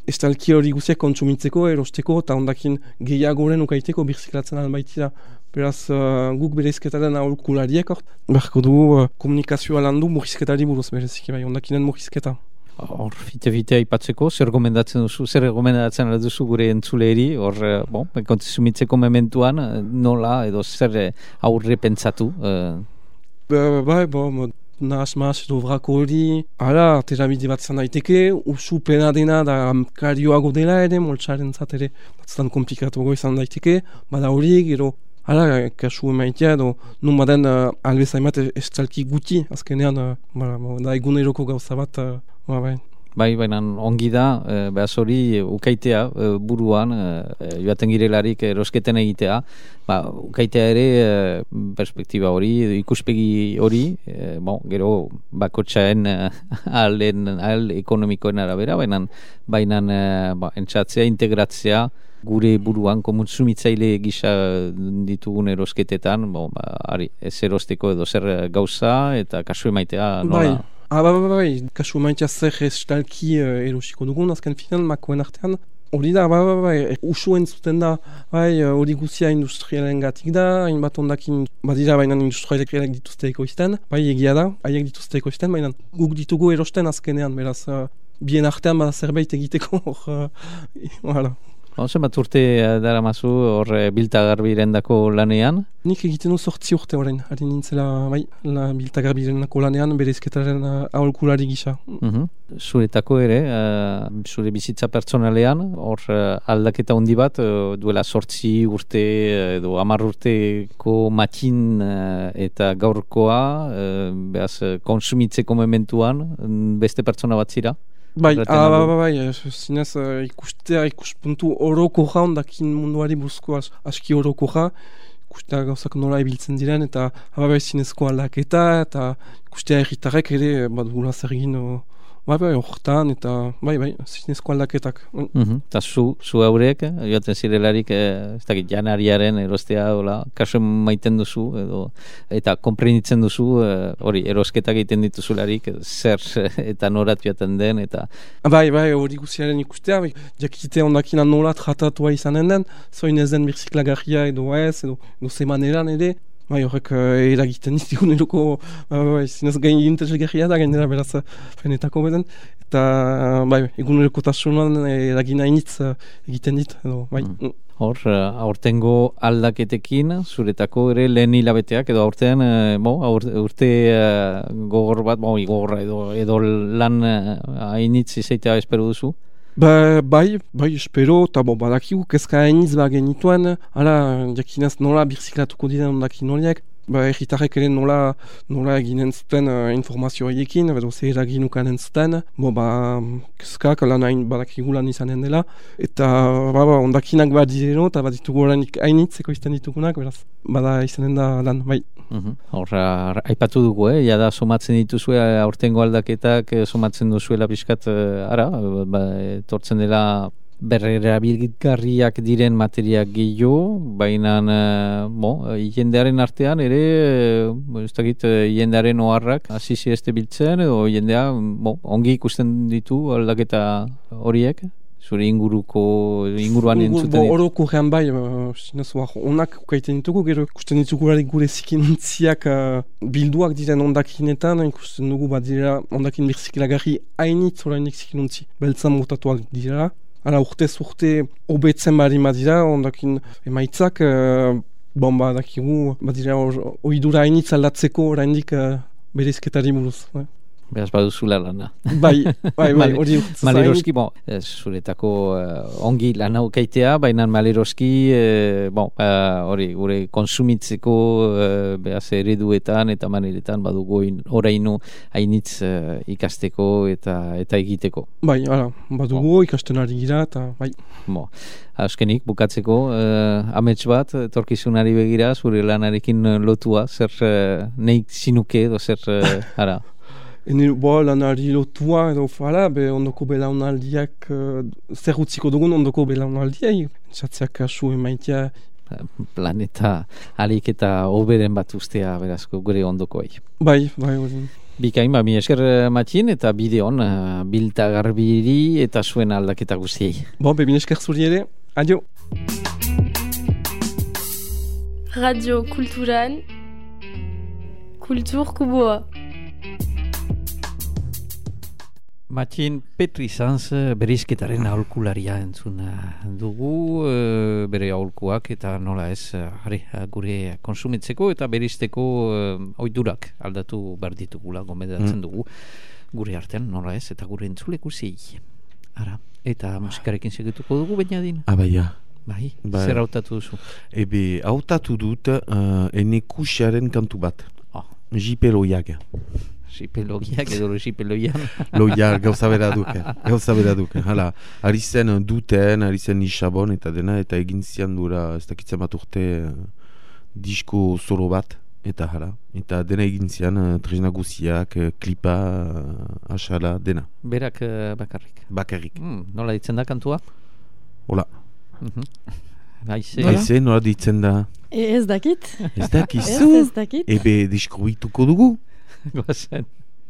[SPEAKER 7] estalki hori guziak kontsumitzeko, erosteko, eta ondakin gehiagoren ukaiteko birziklatzen albaitira. Beraz, uh, guk berezketaren aholkulariek, beharko du uh, komunikazioa landu murrizketari buruz bereziki, bai, ondakinen murrizketa.
[SPEAKER 3] Hor, fite-fite aipatzeko, zer gomendatzen duzu, zer gomendatzen duzu gure entzuleri, hor, eh, bon, kontsumitzeko mementuan, eh, nola edo zer eh, aurre pentsatu? Eh.
[SPEAKER 7] Ba, bai, bo, nahas-mahas edo brako hori, ala, terabide bat zan daiteke, usu pena dena da karioago dela ere, moltsaren zatere, batzatan komplikatuago izan daiteke, bada hori, gero, hala, kasu emaitea edo, nun baden uh, albezaimat estalki guti, azkenean, uh, bala, da eguneroko gauza bat, uh, ba, bai.
[SPEAKER 3] Bai, baina ongi da, e, behaz hori ukaitea e, buruan, e, joaten girelarik erosketen egitea, ba, ukaitea ere e, perspektiba hori, ikuspegi hori, e, bon, gero bakotxaen e, ahalen, ahal ekonomikoen arabera, baina baina e, ba, entzatzea, integratzea, gure buruan kontsumitzaile gisa ditugun erosketetan, bon, ba, ari, ez erosteko edo zer gauza eta kasu emaitea nola...
[SPEAKER 7] Bai. Ah, ba, ba, bai, kasu maitea zer estalki uh, erosiko dugun, azken finan, makoen artean. Hori da, ba, ba, bai, usu entzuten da, bai, hori guzia industrialen gatik da, hainbat ondakin, badira, baina industrialek dituzte ekoizten, bai, egia da, haiek dituzte ekoizten, baina guk ditugu erosten azkenean, beraz, uh, bien artean bada zerbait egiteko, hor, uh, voilà.
[SPEAKER 3] Zer bat urte dara mazu hor biltagarbirendako lanean?
[SPEAKER 7] Nik egiten du sortzi urte horrein, ari nintzela bai, la biltagarbirendako lanean berezketaren uh, aholkulari gisa.
[SPEAKER 3] Uh-huh. Zuretako ere, uh, zure bizitza pertsonalean, hor uh, aldaketa handi bat, uh, duela sortzi urte edo hamar urteko matin uh, eta gaurkoa, uh, behaz, konsumitzeko mementuan, beste pertsona bat zira?
[SPEAKER 7] Bai, ah, ba, ba, bai, zinez uh, ikustea, ikuspuntu oroko ja, ondakin munduari buruzko as, aski oroko ja, ikustea gauzak nola ibiltzen diren, eta aba bai zinezko aldaketa, eta ikustea erritarrek ere, bat gula zer egin, uh, bai, bai, horretan, eta bai, bai, zinezko aldaketak. Eta
[SPEAKER 3] uh-huh. zu, zu haurek, joaten zirelarik, eh, ez dakit, janariaren erostea, dola, kaso maiten duzu, edo, eta konprenitzen duzu, hori, eh, erosketak egiten dituzularik, zer eta norat joaten den, eta...
[SPEAKER 7] Bai, bai, hori guziaren ikustea, bai, jakite ondakina nola tratatua izanen den, zoin ez den birziklagarria edo ez, edo, edo zemaneran ere, bai, horrek uh, eragiten ditigun eroko, bai, bai, zinez gain interesgarria da, gainera beraz fenetako beden, eta bai, egun eroko tasunan eragin hainitz uh, egiten dit, edo, bai. Mm.
[SPEAKER 3] Hor, uh, aurtengo aldaketekin, zuretako ere lehen hilabeteak, edo aurtean, uh, bo, aurte, urte uh, gogor bat, bo, gogorra edo, edo lan uh, hainitz izaitea espero duzu?
[SPEAKER 7] Ba, bai, bai, espero, eta bo, badakigu, kezka hainiz ba genituen, ala, jakinez nola birziklatuko diren ondakin horiek, ba, erritarrek ere nola, nola eginen zuten uh, informazio horiekin, edo zer eragin ukanen zuten, bo, ba, kezkak lan hain badakigu lan izanen dela, eta, ba, ba, ondakinak bat direno, eta bat ditugu oranik hainitz ekoizten ditugunak, beraz, bada izanen da lan, bai.
[SPEAKER 3] Uh-huh. Horra, aipatu dugu, eh? Jada somatzen dituzue aurtengo aldaketak, somatzen duzuela pixkat, ara, ba, tortzen dela berrerabilgarriak diren materiak gehiago, baina bo, jendearen artean ere, ez dakit, jendearen oharrak hasi zirezte biltzen, edo jendea bo, ongi ikusten ditu aldaketa horiek? Zure inguruko, inguruan entzuten ditu?
[SPEAKER 7] Horoko gehan bai, zinez, onak ukaiten ditugu, gero ikusten ditugu gure zikinintziak uh, bilduak diren ondakinetan, ikusten dugu bat dira ondakin birziklagarri hainitz orainik zikinuntzi beltzan mutatuak dira. Hala urtez urte hobetzen bari madira, ondakin emaitzak, uh, bon ba dakigu, bat dira oidura hainitz aldatzeko oraindik uh, berezketari buruz. Eh?
[SPEAKER 3] Beraz baduzula lana.
[SPEAKER 7] Bai, bai, bai, hori urtz.
[SPEAKER 3] Maleroski, bon, zuretako uh, ongi lana ukaitea, baina maleroski, uh, bon, hori, uh, gure konsumitzeko uh, behaz ereduetan eta maneretan badugu orainu hainitz uh, ikasteko eta eta egiteko.
[SPEAKER 7] Bai, hala, badugu bon. Ikasten ari gira eta bai.
[SPEAKER 3] Bon. Azkenik, bukatzeko, uh, amets bat, torkizunari begira, zure lanarekin lotua, zer uh, neik zinuke edo zer, uh, ara?
[SPEAKER 7] Ene, bo, lanari lotua edo fala, be ondoko belaunaldiak, uh, zer utziko dugun ondoko belaunaldiak, txatzeak kasu emaitea.
[SPEAKER 3] Planeta alik eta oberen bat ustea, berazko, gure ondokoei.
[SPEAKER 7] Bai, bai, hori.
[SPEAKER 3] Bikain, ba, mi esker eh, Matxin eta bideon uh, bilta garbiri eta zuen aldaketa guztiei.
[SPEAKER 7] Bon, be, mi esker zuri ere. Adio.
[SPEAKER 6] Radio Kulturan Kultur Kuboa.
[SPEAKER 3] Matxin Petri Sanz bereizketaren aholkularia entzun dugu, e, bere aholkuak eta nola ez are, gure konsumitzeko eta bereizteko e, ohidurak aldatu behar ditugula gomendatzen
[SPEAKER 5] Mm.
[SPEAKER 3] dugu gure artean nola ez eta gure entzuleko zei. Ara, eta musikarekin segituko dugu bainadin.
[SPEAKER 5] Abaia.
[SPEAKER 3] Bai,
[SPEAKER 5] Bai.
[SPEAKER 3] zer hautatu duzu?
[SPEAKER 5] Ebe, hautatu dut uh, ene kusiaren kantu bat.
[SPEAKER 3] Oh.
[SPEAKER 5] Jipe loiak.
[SPEAKER 3] Sipelogiak edo sipeloian.
[SPEAKER 5] Loiak, gauza bera duke. Gauza bera duke. Hala, ari zen duten, ari zen Isabon eta dena, eta egin zian dura, ez dakitzen bat urte, uh, disko solo bat, eta hala. Eta dena egin zian, uh, tresna guziak, uh, klipa, uh, asala, dena.
[SPEAKER 3] Berak eh, bakarrik.
[SPEAKER 5] Bakarrik.
[SPEAKER 3] Hmm, nola ditzen da kantua?
[SPEAKER 5] Hola.
[SPEAKER 3] Mhm. Haize.
[SPEAKER 4] Nola?
[SPEAKER 5] Haize, nola ditzen da?
[SPEAKER 1] E, ez dakit.
[SPEAKER 5] Ez
[SPEAKER 1] Ez,
[SPEAKER 5] dakizu?
[SPEAKER 1] ez dakit.
[SPEAKER 5] Ebe, diskobituko dugu?
[SPEAKER 3] Goazen.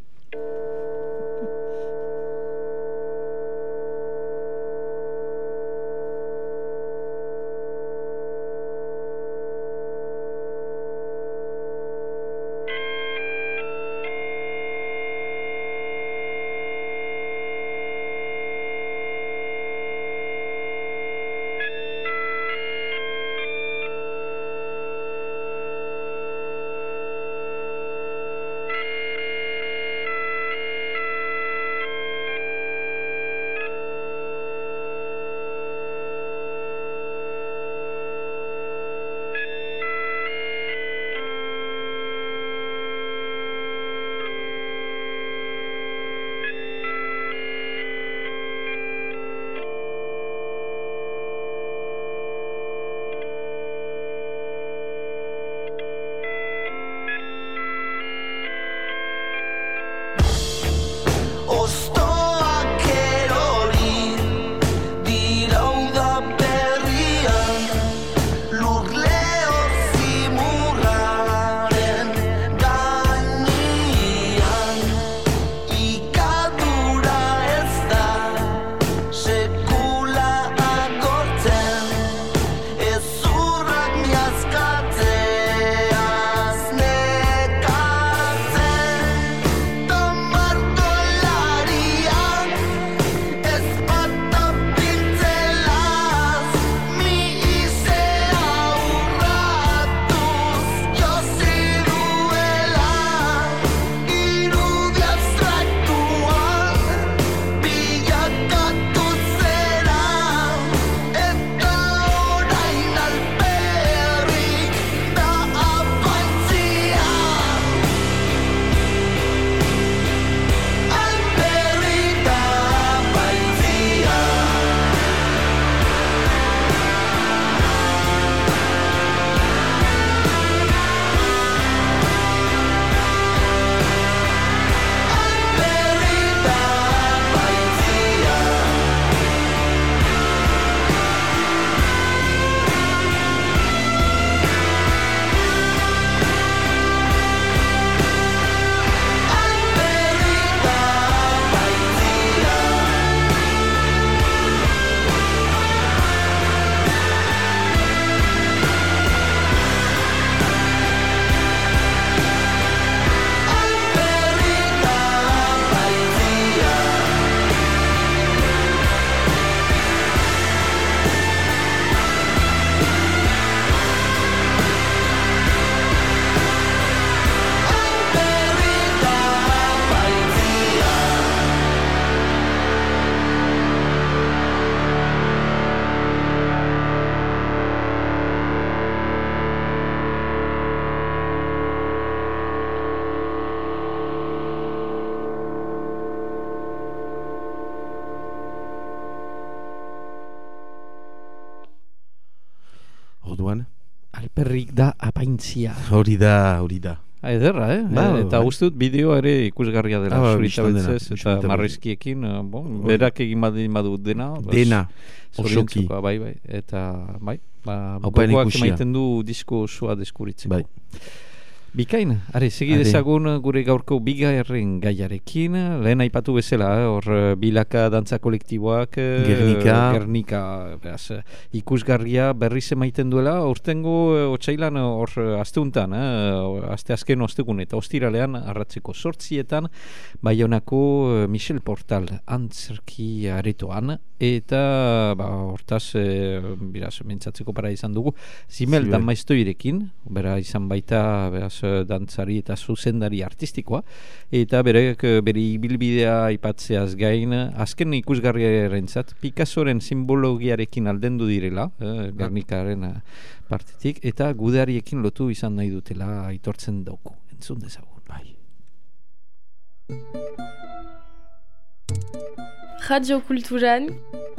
[SPEAKER 5] Orduan?
[SPEAKER 3] Alperrik da apaintzia.
[SPEAKER 5] Hori da, hori da.
[SPEAKER 3] Ah, ederra, eh?
[SPEAKER 5] Ba,
[SPEAKER 3] Eh, eta
[SPEAKER 5] bai.
[SPEAKER 3] uste dut bideo ere ikusgarria dela.
[SPEAKER 5] Ah, ba,
[SPEAKER 3] zurita
[SPEAKER 5] bistan dena,
[SPEAKER 3] betzez,
[SPEAKER 5] bistan
[SPEAKER 3] eta
[SPEAKER 5] dena.
[SPEAKER 3] marrezkiekin, eh, bon, berak egin badin badu dena. bas,
[SPEAKER 5] Dena, osoki.
[SPEAKER 3] zoriontzekoa, bai, bai. Eta, bai, ba,
[SPEAKER 5] Haupain
[SPEAKER 3] gogoak
[SPEAKER 5] ikusia.
[SPEAKER 3] emaiten du disko osoa deskuritzeko.
[SPEAKER 5] Bai.
[SPEAKER 3] Bikain, are, segi
[SPEAKER 5] Are.
[SPEAKER 3] dezagun gure gaurko bigarren gaiarekin, lehen aipatu bezala, eh, hor eh, Bilaka dantza kolektiboak, eh,
[SPEAKER 5] Gernika.
[SPEAKER 3] Gernika, beraz, eh, ikusgarria berriz emaiten duela, urtengo eh, otsailan eh, hor eh, asteuntan, eh, aste azken ostegun eta ostiralean arratzeko sortzietan, Baionako eh, Michel Portal antzerki aretoan, eta ba, hortaz, eh, beraz, mentzatzeko para izan dugu, Zimel
[SPEAKER 5] Zibel.
[SPEAKER 3] Damaistoirekin, bera izan baita, beraz, dantzari eta zuzendari artistikoa, eta berek bere ibilbidea aipatzeaz gain, azken ikusgarriarentzat Picassoren simbologiarekin aldendu direla, eh, Gernikaren eh, partetik, eta gudariekin lotu izan nahi dutela aitortzen dugu. Entzun dezagun, bai.
[SPEAKER 6] Radio Kulturan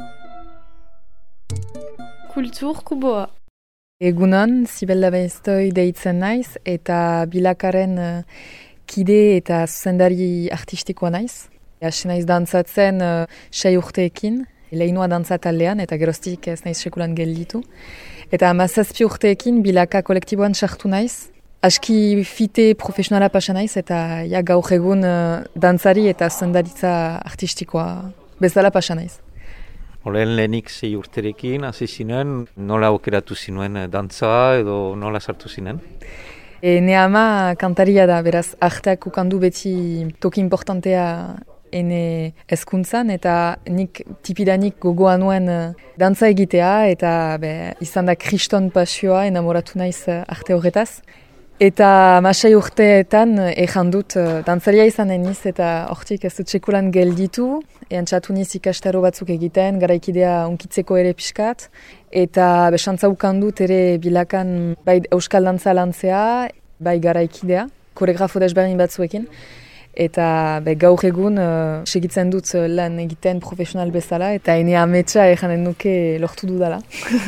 [SPEAKER 6] Kultur Kuboa.
[SPEAKER 8] Egunon, Zibel Damaiestoi deitzen naiz, eta Bilakaren uh, kide eta zuzendari artistikoa naiz. Hasi naiz dantzatzen uh, sei urteekin, lehinoa dantzataldean, eta geroztik ez naiz sekulan gelditu. Eta hamazazpi urteekin Bilaka kolektiboan sartu naiz. Aski fite profesionala pasa naiz, eta ja, gaur egun uh, dantzari eta zuzendaritza artistikoa bezala pasa naiz.
[SPEAKER 3] Olen lehenik zei urterekin, hasi zinen, nola aukeratu zinuen dantza edo nola sartu zinen?
[SPEAKER 8] E, ne ama kantaria da, beraz, arteak ukandu beti toki importantea ene hezkuntzan, eta nik tipidanik gogoa nuen uh, dantza egitea, eta be, izan da kriston pasioa enamoratu naiz uh, arte horretaz. Eta masai urteetan ejan dut uh, dantzaria izan eniz, eta hortik ez dut sekulan gelditu, eantxatu niz ikastaro batzuk egiten, garaikidea unkitzeko ere pixkat, eta besantza ukandut ere Bilakan bai euskal dantza lantzea, bai garaikidea, koregrafo desberdin batzuekin, eta be, gaur egun uh, segitzen dut uh, lan egiten profesional bezala, eta ene ametsa ejanen nuke lortu dudala.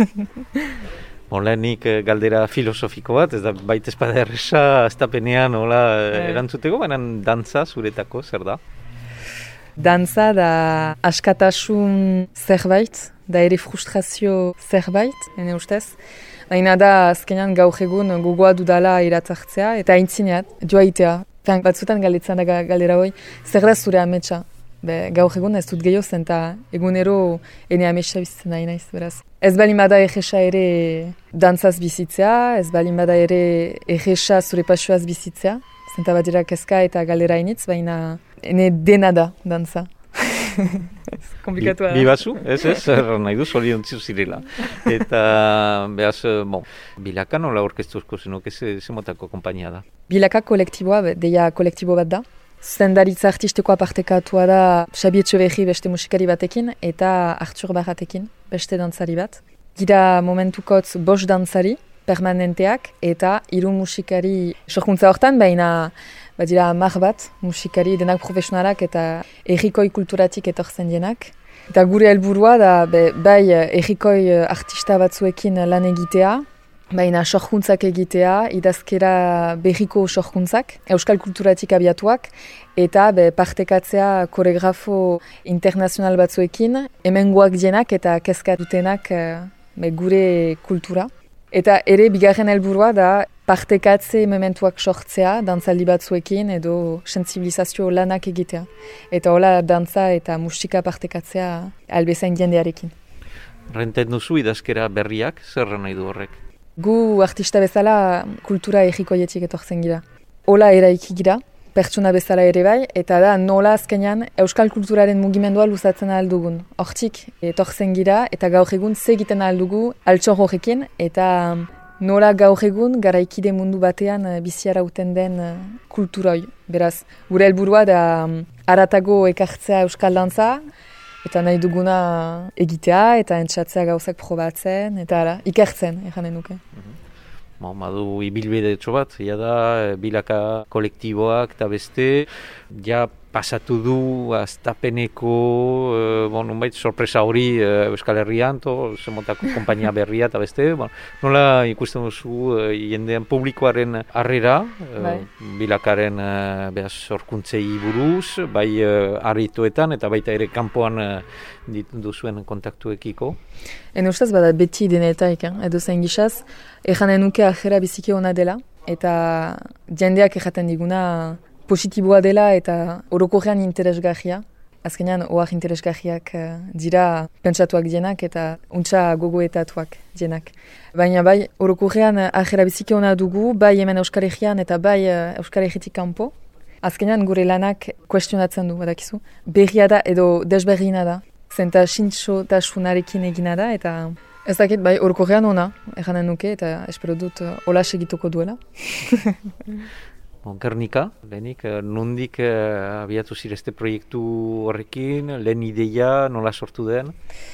[SPEAKER 3] Olenik galdera filosofiko bat, ez da baita espada erresa, aztapenean hola erantzuteko, baina dantza zuretako zer da?
[SPEAKER 8] Dantza da askatasun zerbait, da ere frustrazio zerbait, ene ustez. Baina da azkenean gaur egun gogoa dudala iratzartzea, eta aintzineat, joaitea. Batzutan galdetzen da galdera hoi, zer da zure ametsa? Be, gaur egun ez dut gehiago zen, eta egunero ene ametsa bizitzen nahi naiz, beraz. Ez balin bada egesa ere dantzaz bizitzea, ez balin bada ere egesa zure pasioaz bizitzea, zenta bat dira kezka eta galera initz, baina ene dena da dantza. Komplikatua da.
[SPEAKER 3] Bi bazu, ez ez, nahi du soliontzu zirela. Eta, behaz, bon, Bilaka nola orkestuko zenuk, ez motako kompainia da?
[SPEAKER 8] Bilaka kolektiboa, deia kolektibo bat da. Zuzendaritza artistikoa partekatua da Xabi Etxeberri beste musikari batekin eta Artur Barratekin beste dantzari bat. Gira momentukotz bost dantzari permanenteak eta hiru musikari sorkuntza hortan, baina badira hamar bat musikari denak profesionalak eta errikoi kulturatik etortzen dienak. Eta gure helburua da be, bai errikoi artista batzuekin lan egitea, baina sorkuntzak egitea, idazkera berriko sorkuntzak, euskal kulturatik abiatuak, eta be, partekatzea koregrafo internazional batzuekin, hemengoak dienak eta kezka dutenak be, gure kultura. Eta ere bigarren helburua da partekatze mementuak sortzea, dantzaldi batzuekin edo sensibilizazio lanak egitea. Eta hola dantza eta musika partekatzea albezain jendearekin.
[SPEAKER 3] Renten duzu idazkera berriak, zer nahi du horrek?
[SPEAKER 8] Gu artista bezala kultura errikoietik etortzen gira. Hola eraiki gira, pertsona bezala ere bai, eta da nola azkenean euskal kulturaren mugimendua luzatzen ahal dugun. Hortik etortzen gira eta gaur egun segiten ahal dugu altxor horrekin, eta nola gaur egun garaikide mundu batean biziara uten den kulturoi. Beraz, gure helburua da haratago ekartzea euskal dantza, eta nahi duguna egitea eta entzatzea gauzak probatzen, eta ara, ikertzen, eranen nuke.
[SPEAKER 3] Bon, badu ibilbide etxo bat, ja da, Bilaka kolektiboak eta beste, ja pasatu du aztapeneko, e, bon, nunbait, sorpresa hori e, Euskal Herrian, to, zemotako kompainia berria eta beste, bon, nola ikusten duzu e, jendean publikoaren harrera, e, Bilakaren e, behaz sorkuntzei buruz, bai e, harrituetan eta baita ere kanpoan e, duzuen kontaktuekiko?
[SPEAKER 8] En ustez bada beti denetaik, eh? Edo zen gizaz, eranen nuke ajera biziki ona dela, eta jendeak erraten diguna positiboa dela eta orokorrean interesgarria. Azkenean, oak interesgarriak uh, dira pentsatuak dienak eta untsa gogoetatuak dienak. Baina bai, orokorrean ahera biziki ona dugu, bai hemen Euskal Herrian eta bai uh, Euskal Herritik kanpo. Azkenean gure lanak kuestionatzen du, badakizu. Berria da edo desberrina da. Zenta sintxotasunarekin egina da eta ez dakit bai orokorrean ona, erranen nuke eta espero dut uh, hola segituko duela.
[SPEAKER 3] Bon, Gernika, lehenik, nondik uh, abiatu zirezte proiektu horrekin, lehen ideia, nola sortu den?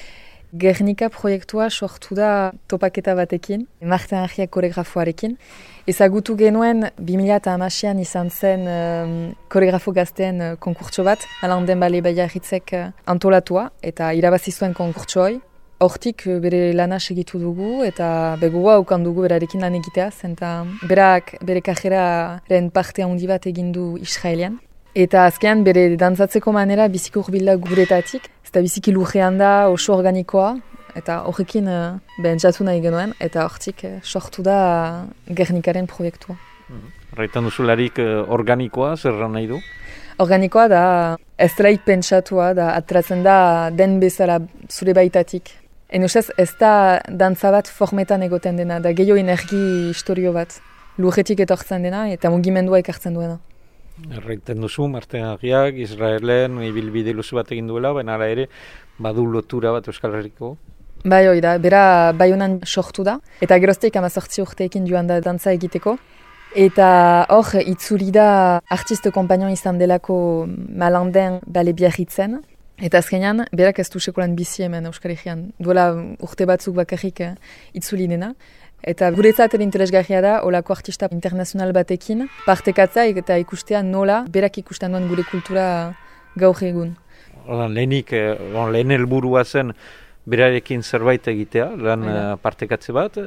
[SPEAKER 8] Gernika proiektua sortu da topaketa batekin, Martin Argiak koreografoarekin. Ezagutu genuen bi mila hamaseian izan zen um, koreografo gazteen uh, konkurtso bat, Alain Dembale Baiarritzek uh, antolatua, eta irabazi zuen konkurtsooi. Hortik bere lana segitu dugu eta begoa ukan dugu berarekin lan egitea, zenta berak bere kajeraren parte handi bat egin du Israelian. Eta azkean bere dantzatzeko manera biziki hurbilda guretatik, ez da biziki lurrean da, oso organikoa, eta horrekin uh, bentsatu nahi genuen, eta hortik uh, sortu da Gernikaren proiektua.
[SPEAKER 3] Horretan mm-hmm. duzularik uh, organikoa, zer nahi du?
[SPEAKER 8] Organikoa da, ez delaik pentsatua, da atratzen da den bezala zure baitatik. En ustez, ez da dantza bat formetan egoten dena, da gehiago energi historio bat. Lurretik etortzen dena eta mugimendua ekartzen duena.
[SPEAKER 3] Erraiten duzu, Martin Argiak, Israelen, ibilbide luzu bat egin duela, baina ara ere, badu lotura bat Euskal Herriko.
[SPEAKER 8] Bai hori da, bera Baionan sortu da, eta gerozteik amazortzi urteekin joan da dantza egiteko. Eta hor, itzuli da artiste kompanion izan delako Malanden Bale Biarritzen. Eta azkenean, berak ez du sekulan bizi hemen Euskal Herrian. Duela urte batzuk bakarrik uh, itzuli dena. Eta guretzat ere interesgarria da, olako artista internazional batekin, partekatzea eta ikustea nola, berak ikusten duen gure kultura gaur egun.
[SPEAKER 3] Lehenik, lehen helburua zen berarekin zerbait egitea, lan uh, partekatze bat,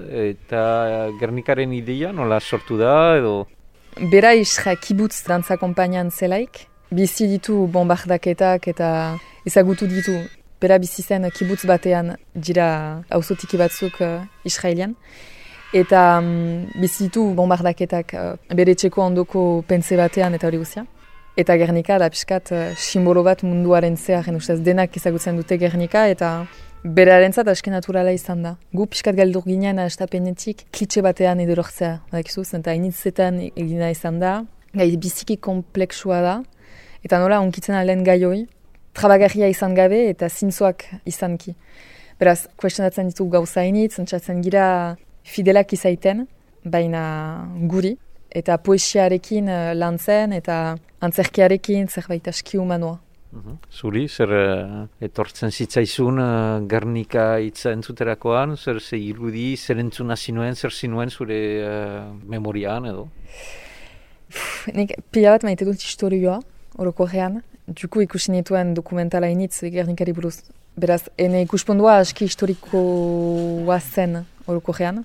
[SPEAKER 3] eta Gernikaren ideia nola sortu da edo?
[SPEAKER 8] Bera isra kibutz dantza konpainian zelaik, bizi ditu bombardaketak eta ezagutu ditu. Bera bizi zen kibutz batean dira auzotiki batzuk uh, Israelian. Eta um, bizi ditu bombardaketak uh, bere txeko ondoko pentze batean eta hori guzia. Eta Gernika da pixkat uh, simbolo bat munduaren zeharen ustez denak ezagutzen dute Gernika eta berarentzat aske naturala izan da. Gu pixkat galdur ginen estapenetik klitxe batean edorortzea. Dakizu, zenta initzetan egina izan da. Gai biziki kompleksua da. Eta nola onkitzen alen gai hori. Trabagarria izan gabe eta zintzoak izanki. Beraz, kuestionatzen ditu gauza initz, entzatzen gira fidelak izaiten, baina guri. Eta poesiarekin uh, lantzen eta antzerkiarekin zerbait aski humanoa.
[SPEAKER 3] Uh-huh. Zuri, zer uh, etortzen zitzaizun uh, Gernika hitza entzuterakoan, zer ze irudi, zer entzuna zinuen, zer zinuen zure uh, memoriaan edo?
[SPEAKER 8] Uf, nik pila bat maite dut historioa, orokorrean. Duku ikusi nituen dokumentala initz Gernikari buruz. Beraz, ene ikuspondua aski historikoa zen orokorrean.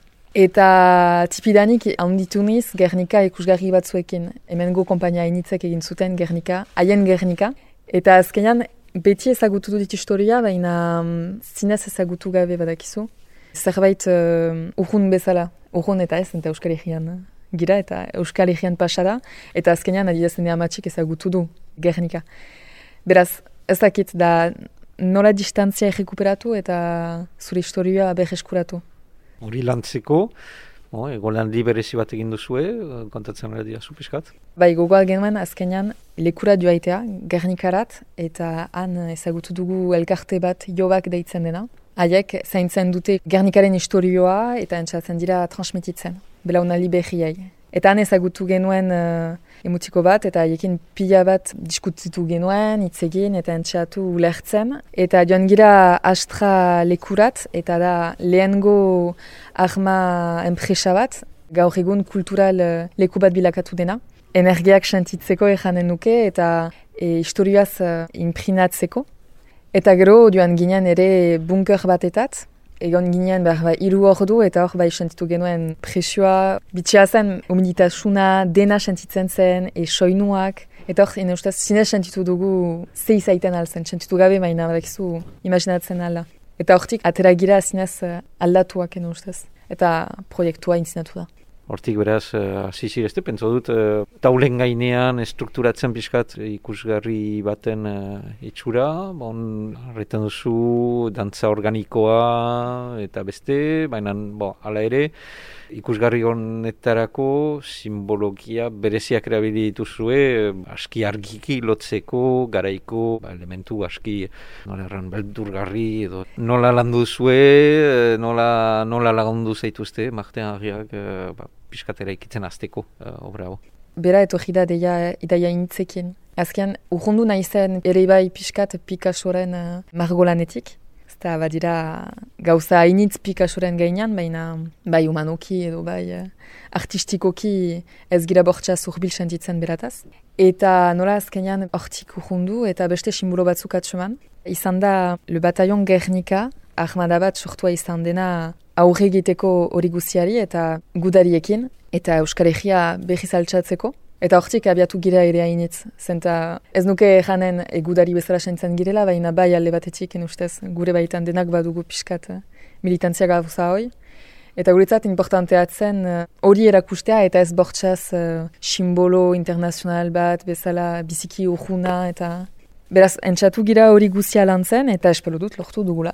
[SPEAKER 8] Eta tipidanik handitu niz Gernika ikusgarri batzuekin. Hemengo konpainia initzek egin zuten Gernika, haien Gernika. Eta azkenean beti ezagutu dut historia, baina um, zinez ezagutu gabe badakizu. Zerbait uh, urrun bezala, urrun eta ez, eta Euskal Herrian gira, eta Euskal Herrian pasada. Eta azkenean adidazene amatxik ezagutu du Gernika. Beraz, ez dakit da nola distantzia errekuperatu eta zure historia berreskuratu.
[SPEAKER 3] Hori lantzeko, oh, egolandi berezi bat egin duzue, kontatzen gara dira zupiskat?
[SPEAKER 8] Bai, gogoa genuen azkenean lekura joaitea, Gernikarat, eta han ezagutu dugu elkarte bat jobak deitzen dena. Haiek zaintzen dute Gernikaren historioa eta entzatzen dira transmititzen, belaunaldi berriai. Eta han ezagutu genuen uh, emutiko bat, eta haiekin pila bat diskutitu genuen, hitz egin eta entxatu ulertzen. Eta joan gira Astra lekurat, eta da lehengo arma enpresa bat, gaur egun kultural uh, leku bat bilakatu dena. Energiak sentitzeko ejanen nuke eta e, historioaz uh, imprinatzeko. Eta gero joan ginen ere bunker batetat, egon ginen behar bai hiru ordu eta hor bai sentitu genuen presioa. Bitxea zen, humilitasuna, dena sentitzen zen, e soinuak. Eta hor, ene ustez, zinez sentitu dugu ze izaiten alzen, sentitu gabe baina badakizu imaginatzen alda. Eta hortik, atera gira zinez aldatuak ene ustez. Eta proiektua intzinatu da.
[SPEAKER 3] Hortik beraz, hasi uh, zirezte, pentsa dut, uh, taulen gainean estrukturatzen pixkat ikusgarri baten uh, itxura, bon, horretan duzu, dantza organikoa eta beste, baina, bo, hala ere, ikusgarri honetarako simbologia bereziak erabili dituzue, aski argiki lotzeko, garaiko, ba, elementu aski, nola erran, beldurgarri, edo nola landu zue, nola, nola lagundu zaituzte, Martin Harriak, uh, ba, piskatera ikitzen azteko uh, obra hau.
[SPEAKER 8] Bera etorri da deia idaia intzekin. Azken, urrundu nahi zen ere bai piskat Picassoren uh, margolanetik. Eta badira gauza hainitz Picassoren gainean, baina bai humanoki edo bai uh, artistikoki ez gira bortxa zurbil sentitzen berataz. Eta nola azkenean hortik urrundu eta beste simbolo batzuk atxeman. Izan da Le Bataillon Gernika, armada bat sortua izan dena aurre egiteko hori guztiari eta gudariekin, eta Euskal Herria berriz altxatzeko. Eta hortik abiatu gira ere hainitz. Zenta ez nuke janen gudari bezala sentzen girela, baina bai alde batetik, ustez, gure baitan denak badugu pixkat militantzia gauza hoi. Eta guretzat importanteatzen hori erakustea eta ez bortxaz uh, simbolo internazional bat bezala biziki urruna eta... Beraz, entxatu gira hori guztia lan zen, eta espero dut lortu dugula.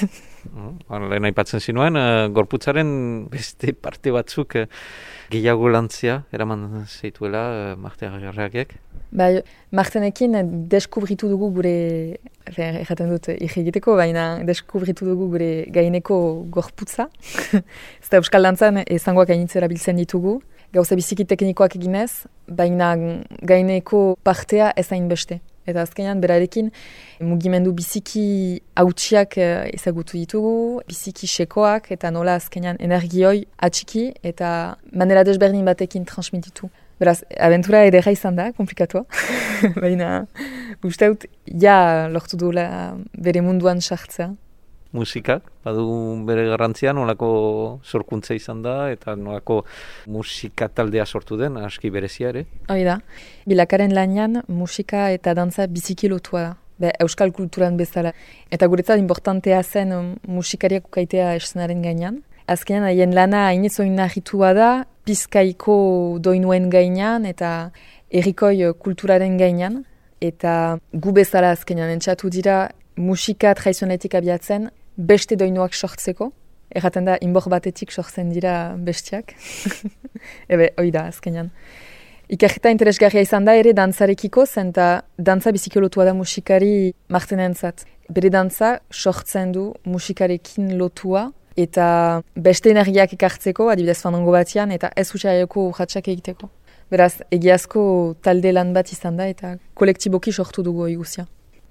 [SPEAKER 3] Lehen aipatzen zinuen, uh, gorputzaren beste parte batzuk uh, gehiago lantzia, eraman zeituela uh, Martin Harriak.
[SPEAKER 8] Bai, Martinekin deskubritu dugu gure, erraten dut irregiteko, baina deskubritu dugu gure gaineko gorputza. Zeta Euskal Dantzan ezangoak hainitz erabiltzen ditugu. Gauza biziki teknikoak eginez, baina gaineko partea ezain beste. Eta azkenean berarekin mugimendu biziki hautsiak ezagutu ditugu, biziki sekoak eta nola azkenean energioi atxiki eta manera desberdin batekin transmititu. Beraz, abentura edera izan da, komplikatua. Baina, uste dut, ja lortu duela bere munduan sartzea.
[SPEAKER 3] Musikak, badu bere garrantzia, nolako sorkuntza izan da, eta nolako musika taldea sortu den, aski berezia ere.
[SPEAKER 8] Hoi da, bilakaren lanean musika eta dantza biziki lotua da, be, euskal kulturan bezala. Eta guretzat importantea zen um, musikariak ukaitea eszenaren gainean. Azkenean, haien lana hainitzoin nahitua da, Bizkaiko doinuen gainean eta herrikoi kulturaren gainean. Eta gu bezala azkenean entxatu dira musika tradizionetik abiatzen, beste doinuak sortzeko. Erraten da, inbor batetik sortzen dira bestiak. Ebe, hoi da, azkenean. Ikerketa interesgarria izan da ere dantzarekiko, zenta dantza bizikolotua da musikari Martinentzat. Bere dantza sortzen du musikarekin lotua, eta beste energiak ekartzeko, adibidez fandango batian, eta ez utxaiako urratxak egiteko. Beraz, egiazko talde lan bat izan da, eta kolektiboki sortu dugu eguzia.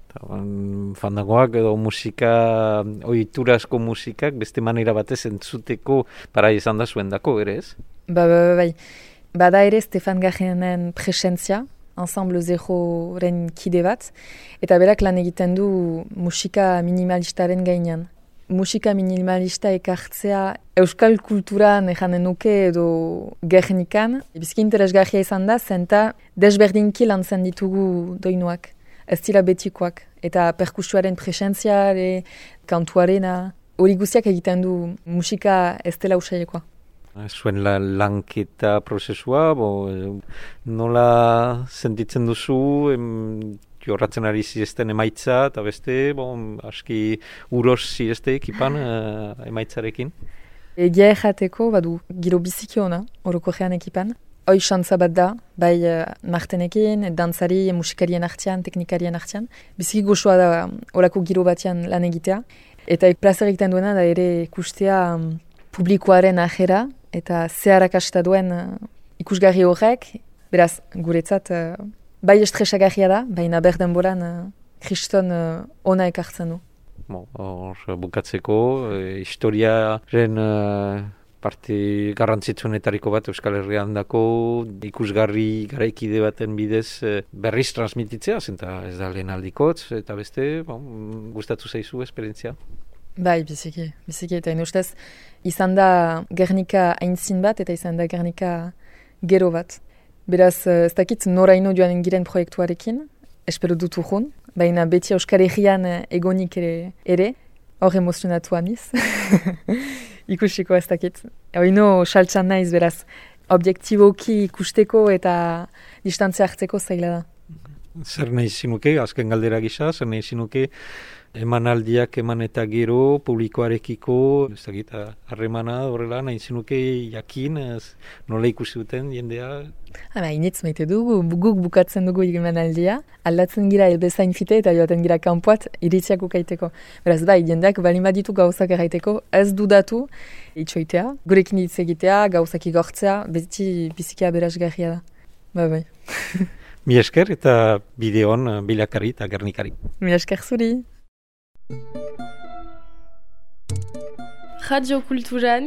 [SPEAKER 3] Fandangoak edo musika, ohiturazko musikak, beste manera batez entzuteko para izan da zuen dako, ere ez?
[SPEAKER 8] Ba, ba, ba, bai. Bada ere Stefan Garrenen presentzia, Ensemble Zeroren kide bat, eta berak lan egiten du musika minimalistaren gainean. Musika minimalista ekartzea euskal kulturan ejanen nuke edo Gernikan, bizki interesgarria izan da, zenta desberdinki lantzen ditugu doinuak. Ez dira betikoak, eta perkusioaren presentzia, kantuarena, hori guztiak egiten du musika ez dela usailekoa.
[SPEAKER 3] Zuen la, lanketa prozesua, bo, nola sentitzen duzu, em, jorratzen ari zirezten emaitza, eta beste, bo, aski uros zirezte ekipan uh, emaitzarekin?
[SPEAKER 8] Egia errateko, badu, giro biziki ona, horoko gean ekipan. Hoi xantza bat da, bai uh, Martenekin, dantzari, musikarien artean, teknikarien artean. Biziki goxoa da horako giro batean lan egitea. Eta plazer egiten duena da ere ikustea um, publikoaren ajera, eta zeharakasta duen uh, ikusgarri horrek, beraz, guretzat, uh, bai estresagarria da, baina berden boran uh, kriston uh, ona ekartzen du.
[SPEAKER 3] Bo, hor bukatzeko, e, historiaren uh, parte garrantzitsunetariko bat Euskal Herrian dako ikusgarri garaikide baten bidez uh, berriz transmititzea, zenta ez da lehen aldikotz, eta beste, bon, gustatu zaizu esperientzia?
[SPEAKER 8] Bai, biziki, biziki, eta inustez, izan da Gernika aintzin bat, eta izan da Gernika gero bat. Beraz, ez dakit noraino joan giren proiektuarekin, espero dut urrun, baina beti Euskal Herrian egonik ere, ere hor emozionatu amiz. Ikusiko ez dakit. Oino saltsan naiz, beraz, objektiboki ikusteko eta distantzia hartzeko zaila da.
[SPEAKER 3] Zer nahi zinuke, azken galdera gisa, zer nahi zinuke emanaldiak eman eta gero, publikoarekiko, ez dakit, harremana horrela, nahi zinuke jakin, ez, nola ikusi duten jendea?
[SPEAKER 8] Hala, initz maite dugu, guk bukatzen dugu emanaldia, aldatzen gira elbezain fite eta joaten gira kanpoat iritziak ukaiteko. Beraz, bai, jendeak balin baditu gauzak erraiteko, ez dudatu, itxoitea, gurekin hitz egitea, gauzak igortzea, beti bizikia berazgarria da. Bai, bai.
[SPEAKER 3] Mi esker eta bideon bilakari eta gernikari.
[SPEAKER 8] Mi esker zuri.
[SPEAKER 6] Radio Kulturan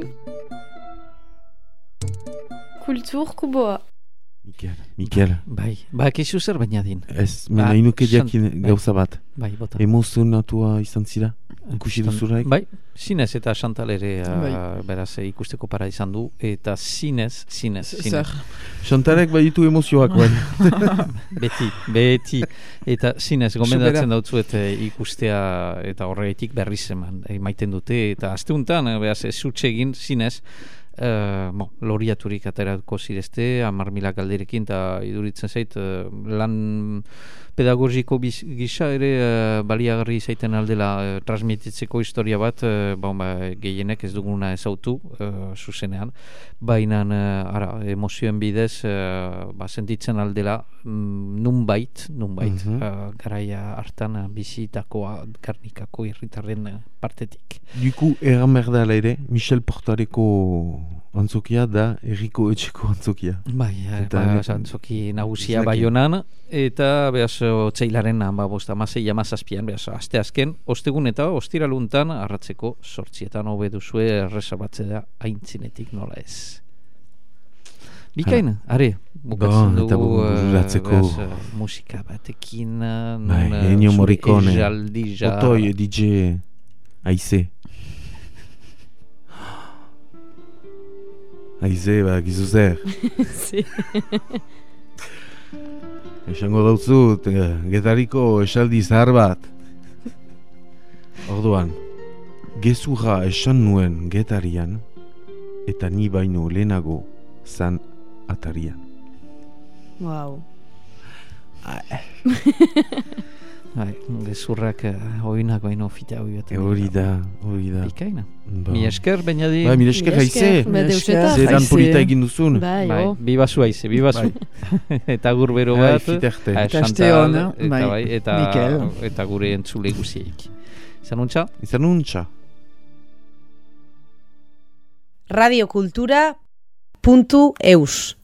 [SPEAKER 6] Kultur Kuboa.
[SPEAKER 5] Mikel, Mikel.
[SPEAKER 3] Bai, ba, ekizu zer baina din.
[SPEAKER 5] Ez, mena ba, inuke jakin gauza bat.
[SPEAKER 3] Bai, bota.
[SPEAKER 5] Emozionatua izan zira? Ikusi duzuraik?
[SPEAKER 3] Bai, zinez eta Chantal ere
[SPEAKER 1] bai.
[SPEAKER 3] uh, beraz ikusteko para izan du, eta zinez, zinez, zinez.
[SPEAKER 5] Chantalek baditu emozioak, baina.
[SPEAKER 3] Beti, beti. Eta zinez, gomendatzen dautzuet ikustea eta horretik berriz eman, e, maiten dute, eta asteuntan, beraz, ez utxe egin, zinez, Uh, bon, loriaturik aterako zirezte, hamar mila galderekin, eta iduritzen zait, uh, lan pedagogiko biz, gisa ere uh, baliagarri zaiten aldela uh, transmititzeko historia bat, uh, bon, ba, gehienek ez duguna ezautu, uh, zuzenean, baina uh, ara, emozioen bidez, uh, ba, sentitzen aldela, mm, nunbait, nunbait, mm -hmm. uh, garaia hartan uh, bizitakoa, karnikako irritarren uh, partetik.
[SPEAKER 5] Duku, eran merdala ere, Michel Portareko antzokia da Erriko Etxeko antzokia.
[SPEAKER 3] Bai, ba, antzoki nagusia Baionan, eta behaz otsailaren ba, bost amasei amazazpian, behaz aste azken, ostegun eta ostiraluntan arratzeko sortzietan hobe duzue reservatzea aintzinetik nola ez. Bikain, are, bukatzen
[SPEAKER 5] bon,
[SPEAKER 3] dugu
[SPEAKER 5] uh,
[SPEAKER 3] uh, musika batekin,
[SPEAKER 5] bai,
[SPEAKER 3] non
[SPEAKER 5] Ennio Morricone,
[SPEAKER 3] ejaldi
[SPEAKER 5] Otoi, D J Aize. Aize, ba, gizu zer.
[SPEAKER 1] Si.
[SPEAKER 5] Esango dautzut, getariko esaldi zahar bat. Orduan, gezurra esan nuen getarian, eta ni baino lehenago zan atarian.
[SPEAKER 1] Wow.
[SPEAKER 3] Bai, gezurrak uh, oinak baino fitea hori bat.
[SPEAKER 5] Hori da, hori da.
[SPEAKER 3] Bikaina.
[SPEAKER 5] Ba.
[SPEAKER 3] Mi esker, baina di...
[SPEAKER 5] Bai, mi esker haize. Zeran polita egin duzun.
[SPEAKER 1] Bai,
[SPEAKER 3] bai,
[SPEAKER 1] oh.
[SPEAKER 3] bibazu haize, bibazu.
[SPEAKER 5] Bai.
[SPEAKER 3] Eta gur bero
[SPEAKER 5] Bai,
[SPEAKER 3] bat.
[SPEAKER 5] fiterte.
[SPEAKER 3] uh,
[SPEAKER 4] Eta aste
[SPEAKER 3] Chantal,
[SPEAKER 4] ona,
[SPEAKER 3] eta,
[SPEAKER 4] bai,
[SPEAKER 3] bai, eta,
[SPEAKER 4] Mikel.
[SPEAKER 3] eta gure entzule guziek. Izan untxa?
[SPEAKER 5] Izan untxa.
[SPEAKER 9] radiokultura puntu eus